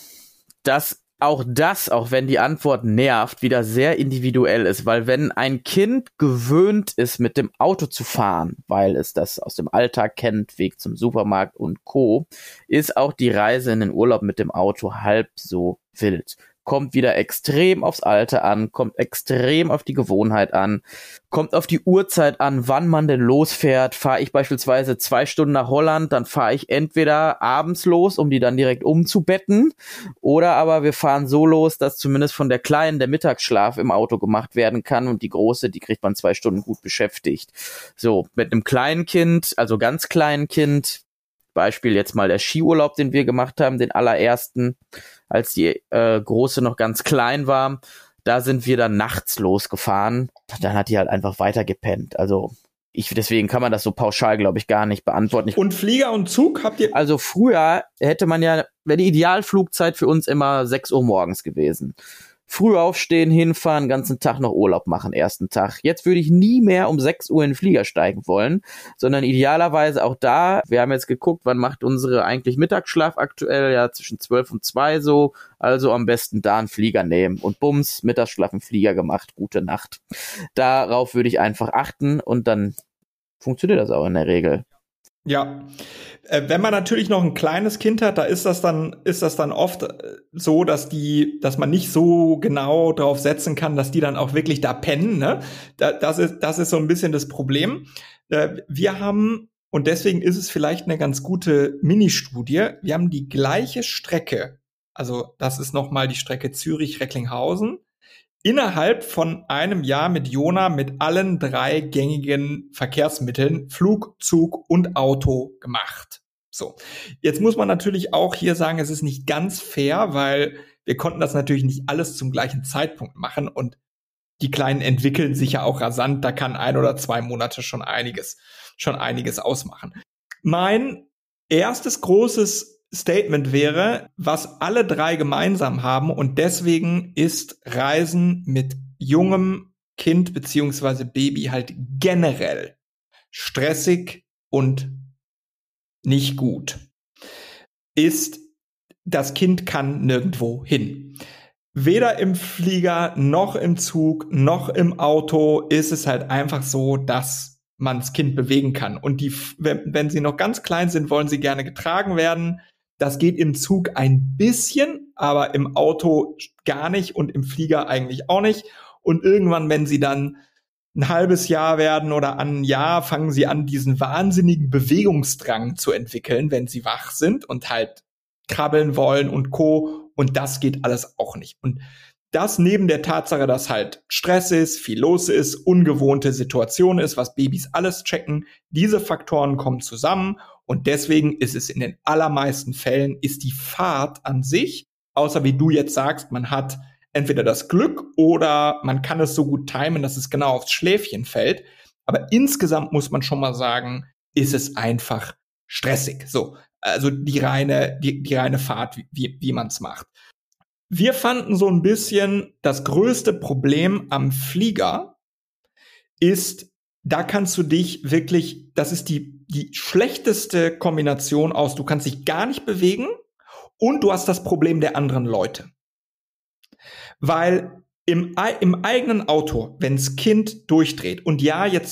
dass auch das, auch wenn die Antwort nervt, wieder sehr individuell ist, weil wenn ein Kind gewöhnt ist, mit dem Auto zu fahren, weil es das aus dem Alltag kennt, Weg zum Supermarkt und Co., ist auch die Reise in den Urlaub mit dem Auto halb so wild. Kommt wieder extrem aufs Alter an, kommt extrem auf die Gewohnheit an, kommt auf die Uhrzeit an, wann man denn losfährt. Fahre ich beispielsweise zwei Stunden nach Holland, dann fahre ich entweder abends los, um die dann direkt umzubetten, oder aber wir fahren so los, dass zumindest von der Kleinen der Mittagsschlaf im Auto gemacht werden kann und die Große, die kriegt man zwei Stunden gut beschäftigt. So, mit einem kleinen Kind, also ganz kleinen Kind, Beispiel jetzt mal der Skiurlaub, den wir gemacht haben, den allerersten, als die äh, Große noch ganz klein war, da sind wir dann nachts losgefahren. Dann hat die halt einfach weiter gepennt. Also ich, deswegen kann man das so pauschal, glaube ich, gar nicht beantworten. Ich, und Flieger und Zug habt ihr? Also früher hätte man ja, wäre die Idealflugzeit für uns immer sechs Uhr morgens gewesen. Früh aufstehen, hinfahren, ganzen Tag noch Urlaub machen, ersten Tag. Jetzt würde ich nie mehr um sechs Uhr in den Flieger steigen wollen, sondern idealerweise auch da, wir haben jetzt geguckt, wann macht unsere eigentlich Mittagsschlaf aktuell, ja zwischen zwölf und zwei so, also am besten da einen Flieger nehmen und bums, Mittagsschlaf im Flieger gemacht, gute Nacht. Darauf würde ich einfach achten und dann funktioniert das auch in der Regel. Ja, äh, wenn man natürlich noch ein kleines Kind hat, da ist das dann ist das dann oft so, dass die, dass man nicht so genau drauf setzen kann, dass die dann auch wirklich da pennen. Ne? Da, das ist das ist so ein bisschen das Problem. Äh, wir haben und deswegen ist es vielleicht eine ganz gute Ministudie. Wir haben die gleiche Strecke, also das ist noch mal die Strecke Zürich-Recklinghausen. Innerhalb von einem Jahr mit Jona mit allen drei gängigen Verkehrsmitteln, Flug, Zug und Auto gemacht. So, jetzt muss man natürlich auch hier sagen, es ist nicht ganz fair, weil wir konnten das natürlich nicht alles zum gleichen Zeitpunkt machen und die Kleinen entwickeln sich ja auch rasant, da kann ein oder zwei Monate schon einiges, schon einiges ausmachen. Mein erstes großes Statement wäre, was alle drei gemeinsam haben und deswegen ist Reisen mit jungem Kind beziehungsweise Baby halt generell stressig und nicht gut. Ist, das Kind kann nirgendwo hin. Weder im Flieger noch im Zug noch im Auto ist es halt einfach so, dass man das Kind bewegen kann. Und die, wenn, wenn sie noch ganz klein sind, wollen sie gerne getragen werden. Das geht im Zug ein bisschen, aber im Auto gar nicht und im Flieger eigentlich auch nicht. Und irgendwann, wenn sie dann ein halbes Jahr werden oder ein Jahr, fangen sie an, diesen wahnsinnigen Bewegungsdrang zu entwickeln, wenn sie wach sind und halt krabbeln wollen und Co. Und das geht alles auch nicht. Und das neben der Tatsache, dass halt Stress ist, viel los ist, ungewohnte Situation ist, was Babys alles checken, diese Faktoren kommen zusammen und deswegen ist es in den allermeisten Fällen, ist die Fahrt an sich, außer wie du jetzt sagst, man hat entweder das Glück oder man kann es so gut timen, dass es genau aufs Schläfchen fällt, aber insgesamt muss man schon mal sagen, ist es einfach stressig. So, also die reine, die, die reine Fahrt, wie, wie man es macht. Wir fanden so ein bisschen, das größte Problem am Flieger ist, da kannst du dich wirklich, das ist die, die schlechteste Kombination aus, du kannst dich gar nicht bewegen und du hast das Problem der anderen Leute. Weil im, im eigenen Auto, wenns Kind durchdreht, und ja, jetzt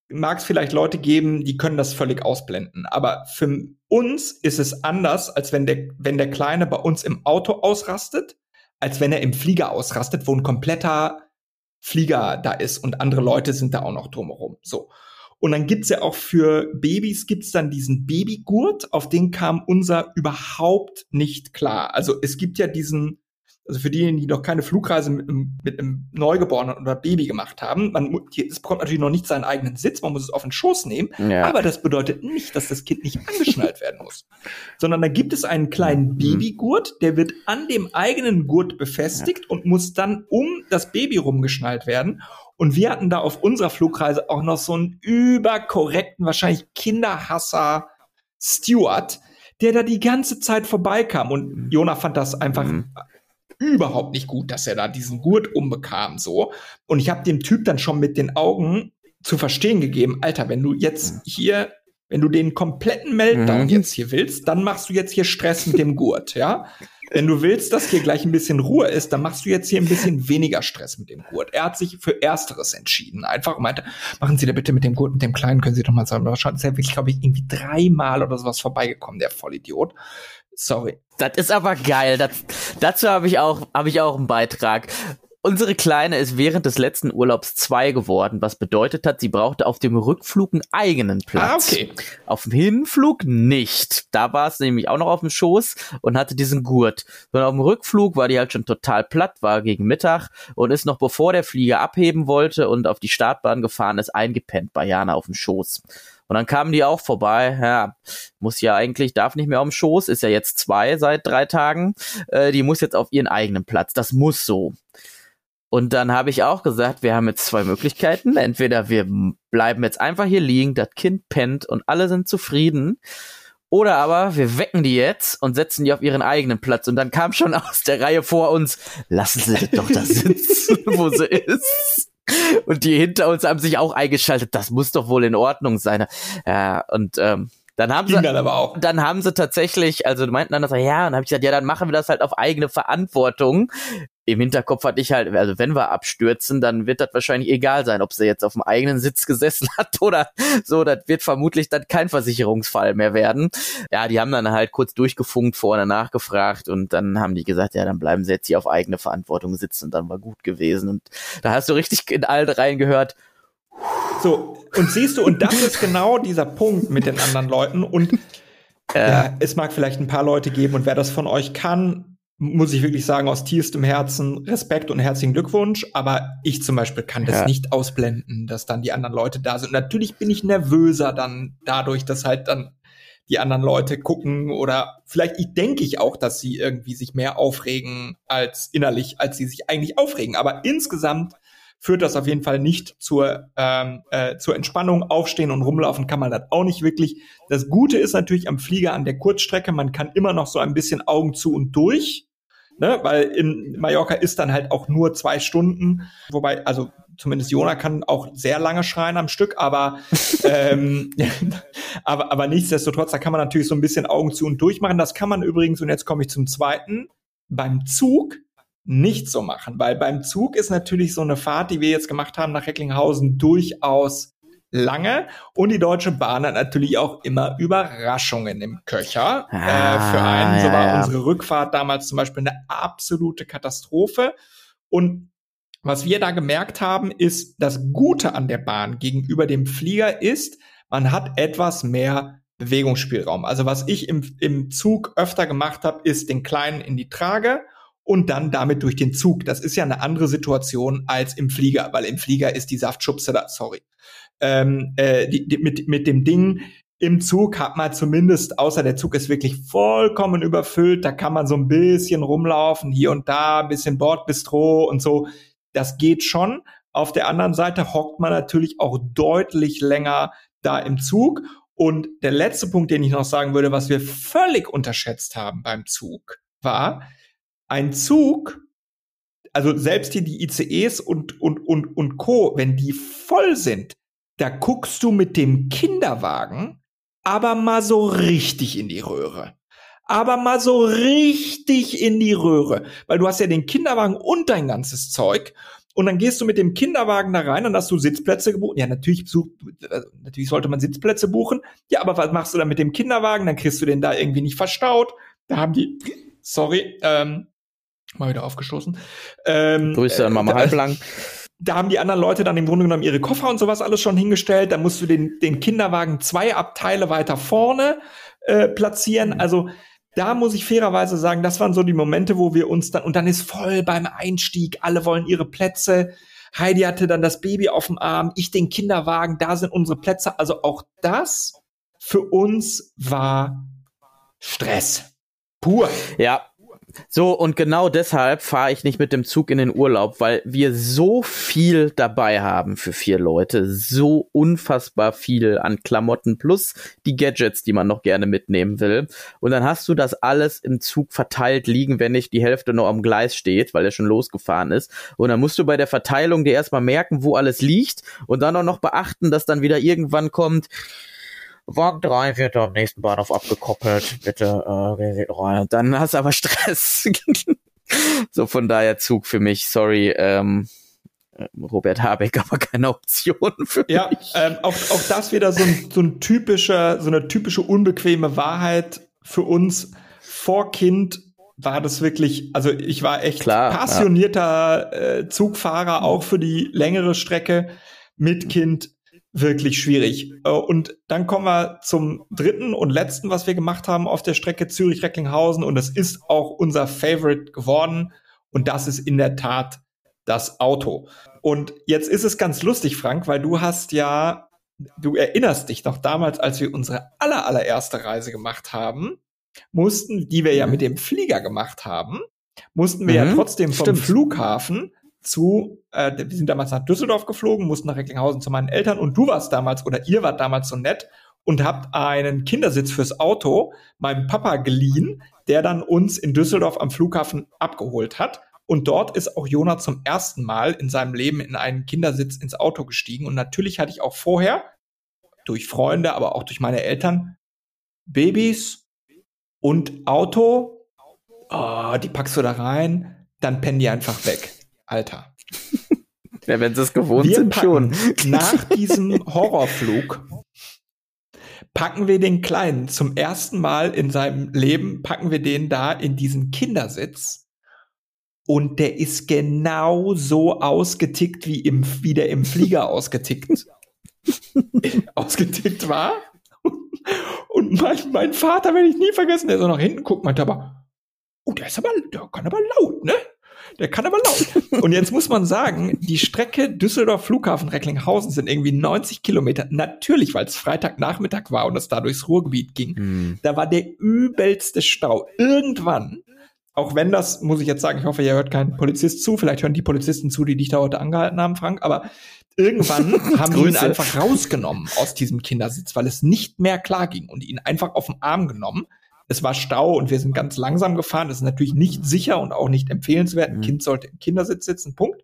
mag es vielleicht Leute geben, die können das völlig ausblenden. Aber für uns ist es anders, als wenn der, wenn der Kleine bei uns im Auto ausrastet, als wenn er im Flieger ausrastet, wo ein kompletter Flieger da ist und andere Leute sind da auch noch drumherum. So. Und dann gibt's ja auch für Babys gibt's dann diesen Babygurt, auf den kam unser überhaupt nicht klar. Also es gibt ja diesen, also für diejenigen, die noch keine Flugreise mit einem, mit einem Neugeborenen oder Baby gemacht haben, man es bekommt natürlich noch nicht seinen eigenen Sitz, man muss es auf den Schoß nehmen, ja. Aber das bedeutet nicht, dass das Kind nicht angeschnallt werden muss. Sondern da gibt es einen kleinen Babygurt, der wird an dem eigenen Gurt befestigt ja. und muss dann um das Baby rumgeschnallt werden. Und wir hatten da auf unserer Flugreise auch noch so einen überkorrekten, wahrscheinlich Kinderhasser Steward, der da die ganze Zeit vorbeikam. Und Jona fand das einfach mhm. überhaupt nicht gut, dass er da diesen Gurt umbekam, so. Und ich habe dem Typ dann schon mit den Augen zu verstehen gegeben, Alter, wenn du jetzt hier, wenn du den kompletten Meltdown mhm. jetzt hier willst, dann machst du jetzt hier Stress mit dem Gurt, ja. Wenn du willst, dass hier gleich ein bisschen Ruhe ist, dann machst du jetzt hier ein bisschen weniger Stress mit dem Gurt. Er hat sich für Ersteres entschieden. Einfach meinte, machen Sie da bitte mit dem Gurt, mit dem Kleinen, können Sie doch mal sagen. Da ist ja wirklich, glaube ich, irgendwie dreimal oder sowas vorbeigekommen, der Vollidiot. Sorry. Das ist aber geil. Das, dazu habe ich auch, habe ich auch einen Beitrag. Unsere Kleine ist während des letzten Urlaubs zwei geworden, was bedeutet hat, sie brauchte auf dem Rückflug einen eigenen Platz. Ah, okay. Auf dem Hinflug nicht. Da war es nämlich auch noch auf dem Schoß und hatte diesen Gurt. Und auf dem Rückflug war die halt schon total platt, war gegen Mittag und ist noch bevor der Flieger abheben wollte und auf die Startbahn gefahren ist, eingepennt bei Jana auf dem Schoß. Und dann kamen die auch vorbei, ja, muss ja eigentlich, darf nicht mehr auf dem Schoß, ist ja jetzt zwei seit drei Tagen, äh, die muss jetzt auf ihren eigenen Platz, das muss so. Und dann habe ich auch gesagt, wir haben jetzt zwei Möglichkeiten. Entweder wir bleiben jetzt einfach hier liegen, das Kind pennt und alle sind zufrieden. Oder aber wir wecken die jetzt und setzen die auf ihren eigenen Platz. Und dann kam schon aus der Reihe vor uns, lassen Sie doch da sitzen, wo sie ist. Und die hinter uns haben sich auch eingeschaltet, das muss doch wohl in Ordnung sein. Ja, und ähm, Dann haben, sie, dann, aber auch. dann haben sie tatsächlich, also meinten dann, ja, und dann habe ich gesagt, ja, dann machen wir das halt auf eigene Verantwortung. Im Hinterkopf hatte ich halt, also wenn wir abstürzen, dann wird das wahrscheinlich egal sein, ob sie jetzt auf dem eigenen Sitz gesessen hat oder so. Das wird vermutlich dann kein Versicherungsfall mehr werden. Ja, die haben dann halt kurz durchgefunkt, vorne nachgefragt und dann haben die gesagt, ja, dann bleiben sie jetzt hier auf eigene Verantwortung sitzen und dann war gut gewesen. Und da hast du richtig in allen Reihen gehört, so, und siehst du, und das ist genau dieser Punkt mit den anderen Leuten. Und äh, ja, es mag vielleicht ein paar Leute geben, und wer das von euch kann, muss ich wirklich sagen, aus tiefstem Herzen Respekt und herzlichen Glückwunsch. Aber ich zum Beispiel kann das ja. nicht ausblenden, dass dann die anderen Leute da sind. Und natürlich bin ich nervöser dann dadurch, dass halt dann die anderen Leute gucken, oder vielleicht ich denke ich auch, dass sie irgendwie sich mehr aufregen als innerlich, als sie sich eigentlich aufregen. Aber insgesamt führt das auf jeden Fall nicht zur ähm, äh, zur Entspannung. Aufstehen und rumlaufen kann man das auch nicht wirklich. Das Gute ist natürlich am Flieger an der Kurzstrecke, man kann immer noch so ein bisschen Augen zu und durch, ne? Weil in Mallorca ist dann halt auch nur zwei Stunden, wobei, also zumindest Jona kann auch sehr lange schreien am Stück, aber ähm, aber aber nichtsdestotrotz, da kann man natürlich so ein bisschen Augen zu und durch machen. Das kann man übrigens, und jetzt komme ich zum Zweiten, beim Zug nicht so machen, weil beim Zug ist natürlich so eine Fahrt, die wir jetzt gemacht haben nach Recklinghausen, durchaus lange, und die Deutsche Bahn hat natürlich auch immer Überraschungen im Köcher. Ah, äh, für einen, so war ja, ja. unsere Rückfahrt damals zum Beispiel eine absolute Katastrophe. Und was wir da gemerkt haben, ist, das Gute an der Bahn gegenüber dem Flieger ist, man hat etwas mehr Bewegungsspielraum. Also was ich im, im Zug öfter gemacht habe, ist den Kleinen in die Trage und dann damit durch den Zug. Das ist ja eine andere Situation als im Flieger, weil im Flieger ist die Saftschubse da, sorry. Ähm, äh, die, die, mit, mit dem Ding im Zug hat man zumindest, außer der Zug ist wirklich vollkommen überfüllt, da kann man so ein bisschen rumlaufen, hier und da, ein bisschen Bordbistro und so. Das geht schon. Auf der anderen Seite hockt man natürlich auch deutlich länger da im Zug. Und der letzte Punkt, den ich noch sagen würde, was wir völlig unterschätzt haben beim Zug, war, ein Zug, also selbst hier die I C Es und, und, und, und Co., wenn die voll sind, da guckst du mit dem Kinderwagen aber mal so richtig in die Röhre. Aber mal so richtig in die Röhre. Weil du hast ja den Kinderwagen und dein ganzes Zeug. Und dann gehst du mit dem Kinderwagen da rein und hast du Sitzplätze gebucht. Ja, natürlich, besuch, natürlich sollte man Sitzplätze buchen. Ja, aber was machst du dann mit dem Kinderwagen? Dann kriegst du den da irgendwie nicht verstaut. Da haben die, sorry, ähm, mal wieder aufgestoßen. Ähm, Grüße an Mama äh, Halblang. Da haben die anderen Leute dann im Grunde genommen ihre Koffer und sowas alles schon hingestellt. Da musst du den, den Kinderwagen zwei Abteile weiter vorne äh, platzieren. Also da muss ich fairerweise sagen, das waren so die Momente, wo wir uns dann, und dann ist voll beim Einstieg, alle wollen ihre Plätze. Heidi hatte dann das Baby auf dem Arm, ich den Kinderwagen, da sind unsere Plätze. Also auch das für uns war Stress. Pur. Ja. So, und genau deshalb fahre ich nicht mit dem Zug in den Urlaub, weil wir so viel dabei haben für vier Leute, so unfassbar viel an Klamotten plus die Gadgets, die man noch gerne mitnehmen will. Und dann hast du das alles im Zug verteilt liegen, wenn nicht die Hälfte noch am Gleis steht, weil er schon losgefahren ist. Und dann musst du bei der Verteilung dir erstmal merken, wo alles liegt und dann auch noch beachten, dass dann wieder irgendwann kommt, Wagen drei wird am nächsten Bahnhof abgekoppelt. Bitte, äh, rein. Dann hast du aber Stress. So, von daher Zug für mich. Sorry, ähm, Robert Habeck, aber keine Option für ja, mich. Ja, ähm, auch, auch das wieder so ein, so ein typischer, so eine typische unbequeme Wahrheit für uns. Vor Kind war das wirklich, also ich war echt Klar, passionierter ja. äh, Zugfahrer, auch für die längere Strecke. Mit Kind wirklich schwierig. Und dann kommen wir zum dritten und letzten, was wir gemacht haben auf der Strecke Zürich-Recklinghausen. Und das ist auch unser Favorite geworden. Und das ist in der Tat das Auto. Und jetzt ist es ganz lustig, Frank, weil du hast ja, du erinnerst dich noch damals, als wir unsere aller, allererste Reise gemacht haben, mussten, die wir ja mit dem Flieger gemacht haben, mussten wir mhm, ja trotzdem vom stimmt. Flughafen zu, äh, wir sind damals nach Düsseldorf geflogen, mussten nach Recklinghausen zu meinen Eltern und du warst damals, oder ihr wart damals so nett und habt einen Kindersitz fürs Auto meinem Papa geliehen, der dann uns in Düsseldorf am Flughafen abgeholt hat. Und dort ist auch Jona zum ersten Mal in seinem Leben in einen Kindersitz ins Auto gestiegen. Und natürlich hatte ich auch vorher, durch Freunde, aber auch durch meine Eltern, Babys und Auto, oh, die packst du da rein, dann pennen die einfach weg. Alter. Ja, wenn sie es gewohnt wir sind, schon. Nach diesem Horrorflug packen wir den Kleinen zum ersten Mal in seinem Leben, packen wir den da in diesen Kindersitz und der ist genau so ausgetickt, wie, im, wie der im Flieger ausgetickt, ausgetickt war. Und mein, mein Vater, werde ich nie vergessen, der so nach hinten guckt, meinte aber, oh, der ist aber, der kann aber laut, ne? Der kann aber laut. Und jetzt muss man sagen, die Strecke Düsseldorf-Flughafen-Recklinghausen sind irgendwie neunzig Kilometer. Natürlich, weil es Freitagnachmittag war und es da durchs Ruhrgebiet ging. Mm. Da war der übelste Stau. Irgendwann, auch wenn das, muss ich jetzt sagen, ich hoffe, ihr hört keinen Polizist zu. Vielleicht hören die Polizisten zu, die dich da heute angehalten haben, Frank. Aber irgendwann haben die ihn einfach rausgenommen aus diesem Kindersitz, weil es nicht mehr klar ging und ihn einfach auf den Arm genommen. Es war Stau und wir sind ganz langsam gefahren. Das ist natürlich nicht sicher und auch nicht empfehlenswert. Ein mhm. Kind sollte im Kindersitz sitzen, Punkt.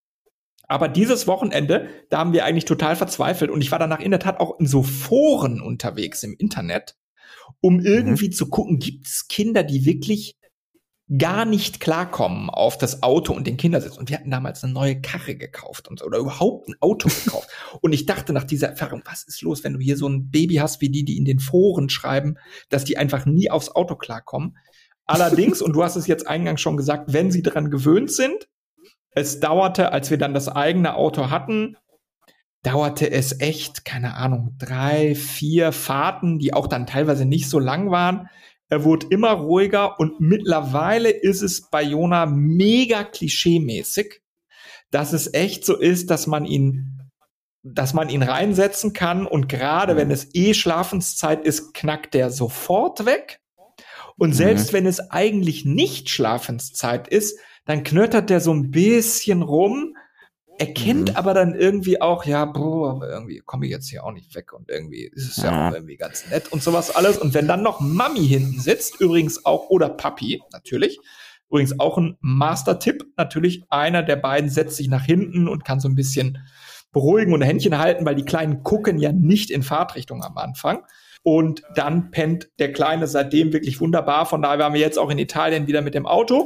Aber dieses Wochenende, da haben wir eigentlich total verzweifelt. Und ich war danach in der Tat auch in so Foren unterwegs im Internet, um irgendwie mhm. zu gucken, gibt es Kinder, die wirklich gar nicht klarkommen auf das Auto und den Kindersitz. Und wir hatten damals eine neue Karre gekauft und so, oder überhaupt ein Auto gekauft. Und ich dachte nach dieser Erfahrung, was ist los, wenn du hier so ein Baby hast wie die, die in den Foren schreiben, dass die einfach nie aufs Auto klarkommen. Allerdings, und du hast es jetzt eingangs schon gesagt, wenn sie daran gewöhnt sind, es dauerte, als wir dann das eigene Auto hatten, dauerte es echt, keine Ahnung, drei, vier Fahrten, die auch dann teilweise nicht so lang waren. Er wurde immer ruhiger und mittlerweile ist es bei Jona mega klischeemäßig, dass es echt so ist, dass man ihn, dass man ihn reinsetzen kann und gerade wenn es eh Schlafenszeit ist, knackt der sofort weg. Und selbst mhm. wenn es eigentlich nicht Schlafenszeit ist, dann knöttert der so ein bisschen rum, erkennt mhm. aber dann irgendwie auch, ja, boah, aber irgendwie komme ich jetzt hier auch nicht weg und irgendwie ist es ja, ja auch irgendwie ganz nett und sowas alles. Und wenn dann noch Mami hinten sitzt, übrigens auch, oder Papi, natürlich, übrigens auch ein Master-Tipp, natürlich einer der beiden setzt sich nach hinten und kann so ein bisschen beruhigen und Händchen halten, weil die Kleinen gucken ja nicht in Fahrtrichtung am Anfang. Und dann pennt der Kleine seitdem wirklich wunderbar. Von daher waren wir jetzt auch in Italien wieder mit dem Auto.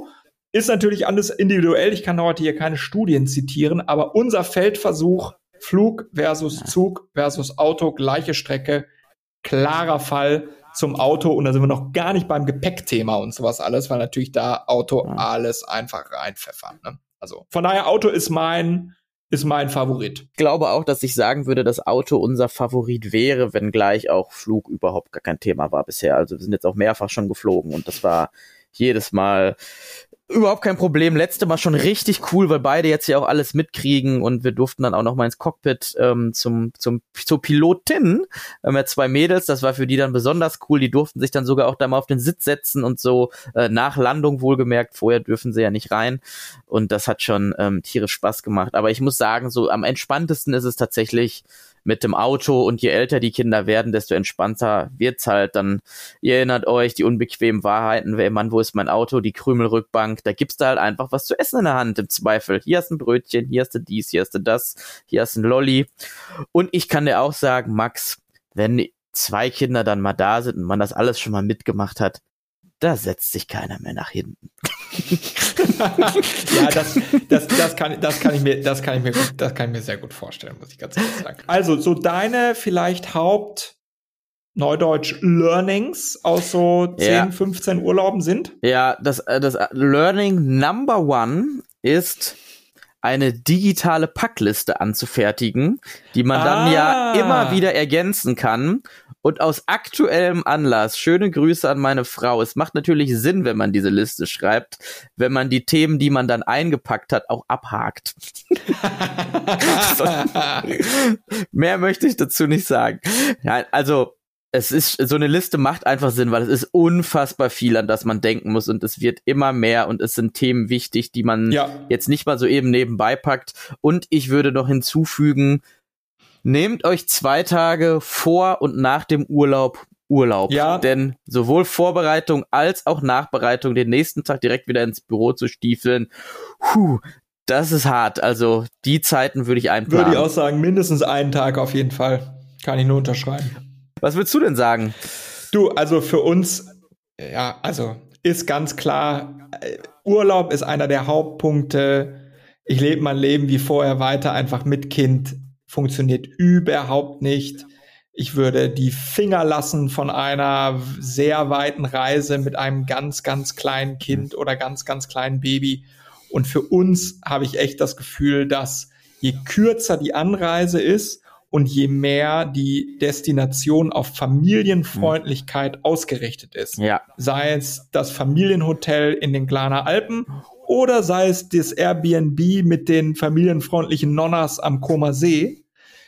ist natürlich alles individuell. Ich kann heute hier keine Studien zitieren, aber unser Feldversuch, Flug versus Zug versus Auto, gleiche Strecke, klarer Fall zum Auto. Und da sind wir noch gar nicht beim Gepäckthema und sowas alles, weil natürlich da Auto alles einfach reinpfeffern. Ne? Also von daher, Auto ist mein, ist mein Favorit. Ich glaube auch, dass ich sagen würde, dass Auto unser Favorit wäre, wenngleich auch Flug überhaupt gar kein Thema war bisher. Also wir sind jetzt auch mehrfach schon geflogen und das war jedes Mal überhaupt kein Problem. Letzte Mal schon richtig cool, weil beide jetzt ja auch alles mitkriegen und wir durften dann auch noch mal ins Cockpit ähm, zum zum zur Pilotin. Wir haben ja zwei Mädels, das war für die dann besonders cool. Die durften sich dann sogar auch da mal auf den Sitz setzen und so äh, nach Landung wohlgemerkt. Vorher dürfen sie ja nicht rein und das hat schon ähm, tierisch Spaß gemacht. Aber ich muss sagen, so am entspanntesten ist es tatsächlich mit dem Auto und je älter die Kinder werden, desto entspannter wird's halt. Dann, ihr erinnert euch, die unbequemen Wahrheiten, wer Mann, wo ist mein Auto, die Krümelrückbank, da gibt's da halt einfach was zu essen in der Hand im Zweifel. Hier hast du ein Brötchen, hier hast du dies, hier hast du das, hier hast du ein Lolli. Und ich kann dir auch sagen, Max, wenn zwei Kinder dann mal da sind und man das alles schon mal mitgemacht hat, da setzt sich keiner mehr nach hinten. Ja, das, das, das, kann, das, kann ich mir, das, kann ich mir, das kann ich mir sehr gut vorstellen, muss ich ganz ehrlich sagen. Also, so deine vielleicht Haupt Neudeutsch Learnings aus so zehn, ja. fünfzehn Urlauben sind? Ja, das, das Learning Number One ist, eine digitale Packliste anzufertigen, die man ah. dann ja immer wieder ergänzen kann. Und aus aktuellem Anlass, schöne Grüße an meine Frau. Es macht natürlich Sinn, wenn man diese Liste schreibt, wenn man die Themen, die man dann eingepackt hat, auch abhakt. So. Mehr möchte ich dazu nicht sagen. Ja, also es ist, so eine Liste macht einfach Sinn, weil es ist unfassbar viel, an das man denken muss und es wird immer mehr und es sind Themen wichtig, die man ja. jetzt nicht mal so eben nebenbei packt. Und ich würde noch hinzufügen, nehmt euch zwei Tage vor und nach dem Urlaub Urlaub. Ja. Denn sowohl Vorbereitung als auch Nachbereitung, den nächsten Tag direkt wieder ins Büro zu stiefeln, puh, das ist hart. Also die Zeiten würde ich einplanen. Würde ich auch sagen, mindestens einen Tag auf jeden Fall. Kann ich nur unterschreiben. Was würdest du denn sagen? Du, also für uns, ja, also ist ganz klar, Urlaub ist einer der Hauptpunkte. Ich lebe mein Leben wie vorher weiter, einfach mit Kind. Funktioniert überhaupt nicht. Ich würde die Finger lassen von einer sehr weiten Reise mit einem ganz, ganz kleinen Kind oder ganz, ganz kleinen Baby. Und für uns habe ich echt das Gefühl, dass je kürzer die Anreise ist und je mehr die Destination auf Familienfreundlichkeit mhm. ausgerichtet ist, ja. sei es das Familienhotel in den Glaner Alpen oder sei es das Airbnb mit den familienfreundlichen Nonnas am Comer See,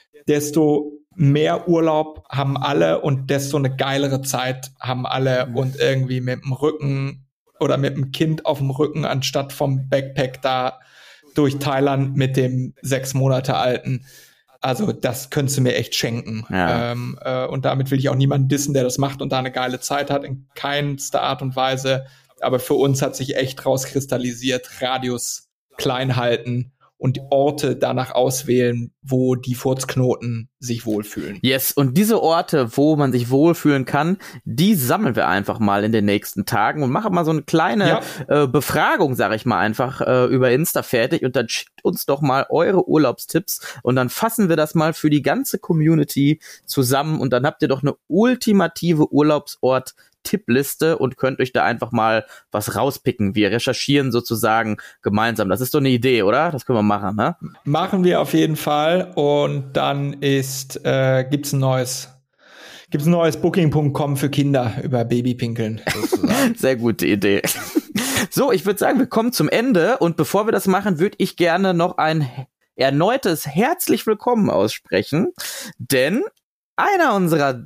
desto mehr Urlaub haben alle und desto eine geilere Zeit haben alle und irgendwie mit dem Rücken oder mit dem Kind auf dem Rücken anstatt vom Backpack da durch Thailand mit dem sechs Monate alten. Also das könntest du mir echt schenken. Ja. Ähm, äh, und damit will ich auch niemanden dissen, der das macht und da eine geile Zeit hat, in keinster Art und Weise. Aber für uns hat sich echt rauskristallisiert, Radius klein halten und Orte danach auswählen, wo die Furzknoten sich wohlfühlen. Yes, und diese Orte, wo man sich wohlfühlen kann, die sammeln wir einfach mal in den nächsten Tagen und machen mal so eine kleine ja. äh, Befragung, sag ich mal, einfach äh, über Insta fertig und dann schickt uns doch mal eure Urlaubstipps und dann fassen wir das mal für die ganze Community zusammen und dann habt ihr doch eine ultimative Urlaubsort Tippliste und könnt euch da einfach mal was rauspicken. Wir recherchieren sozusagen gemeinsam. Das ist doch eine Idee, oder? Das können wir machen, ne? Machen wir auf jeden Fall. Und dann ist, äh, gibt's ein neues, gibt's ein neues Booking Punkt com für Kinder über Babypinkeln. Sehr gute Idee. So, ich würde sagen, wir kommen zum Ende. Und bevor wir das machen, würde ich gerne noch ein erneutes herzlich willkommen aussprechen. Denn einer unserer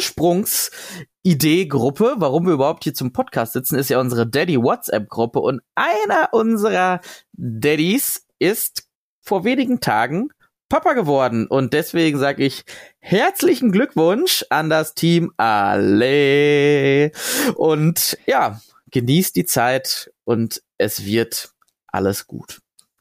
Ursprungs-Idee-Gruppe, warum wir überhaupt hier zum Podcast sitzen, ist ja unsere Daddy-WhatsApp-Gruppe und einer unserer Daddys ist vor wenigen Tagen Papa geworden und deswegen sage ich herzlichen Glückwunsch an das Team alle und ja, genießt die Zeit und es wird alles gut.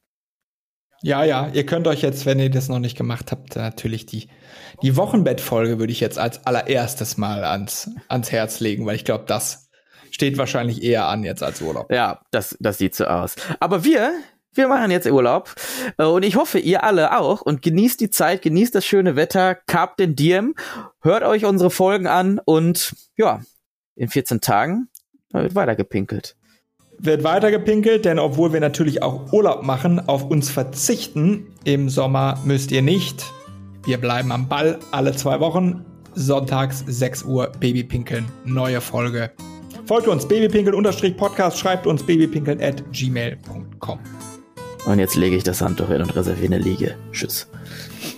Ja, ja, ihr könnt euch jetzt, wenn ihr das noch nicht gemacht habt, natürlich die die Wochenbettfolge würde ich jetzt als allererstes mal ans ans Herz legen, weil ich glaube, das steht wahrscheinlich eher an jetzt als Urlaub. Ja, das, das sieht so aus. Aber wir, wir machen jetzt Urlaub. Und ich hoffe, ihr alle auch. Und genießt die Zeit, genießt das schöne Wetter, kapt den Diem, hört euch unsere Folgen an und ja, in vierzehn Tagen wird weiter gepinkelt. Wird weiter gepinkelt, denn obwohl wir natürlich auch Urlaub machen, auf uns verzichten im Sommer müsst ihr nicht. Wir bleiben am Ball alle zwei Wochen. Sonntags sechs Uhr Babypinkeln, neue Folge. Folgt uns babypinkeln-podcast, schreibt uns babypinkeln at gmail punkt com. Und jetzt lege ich das Handtuch hin und reserviere eine Liege. Tschüss.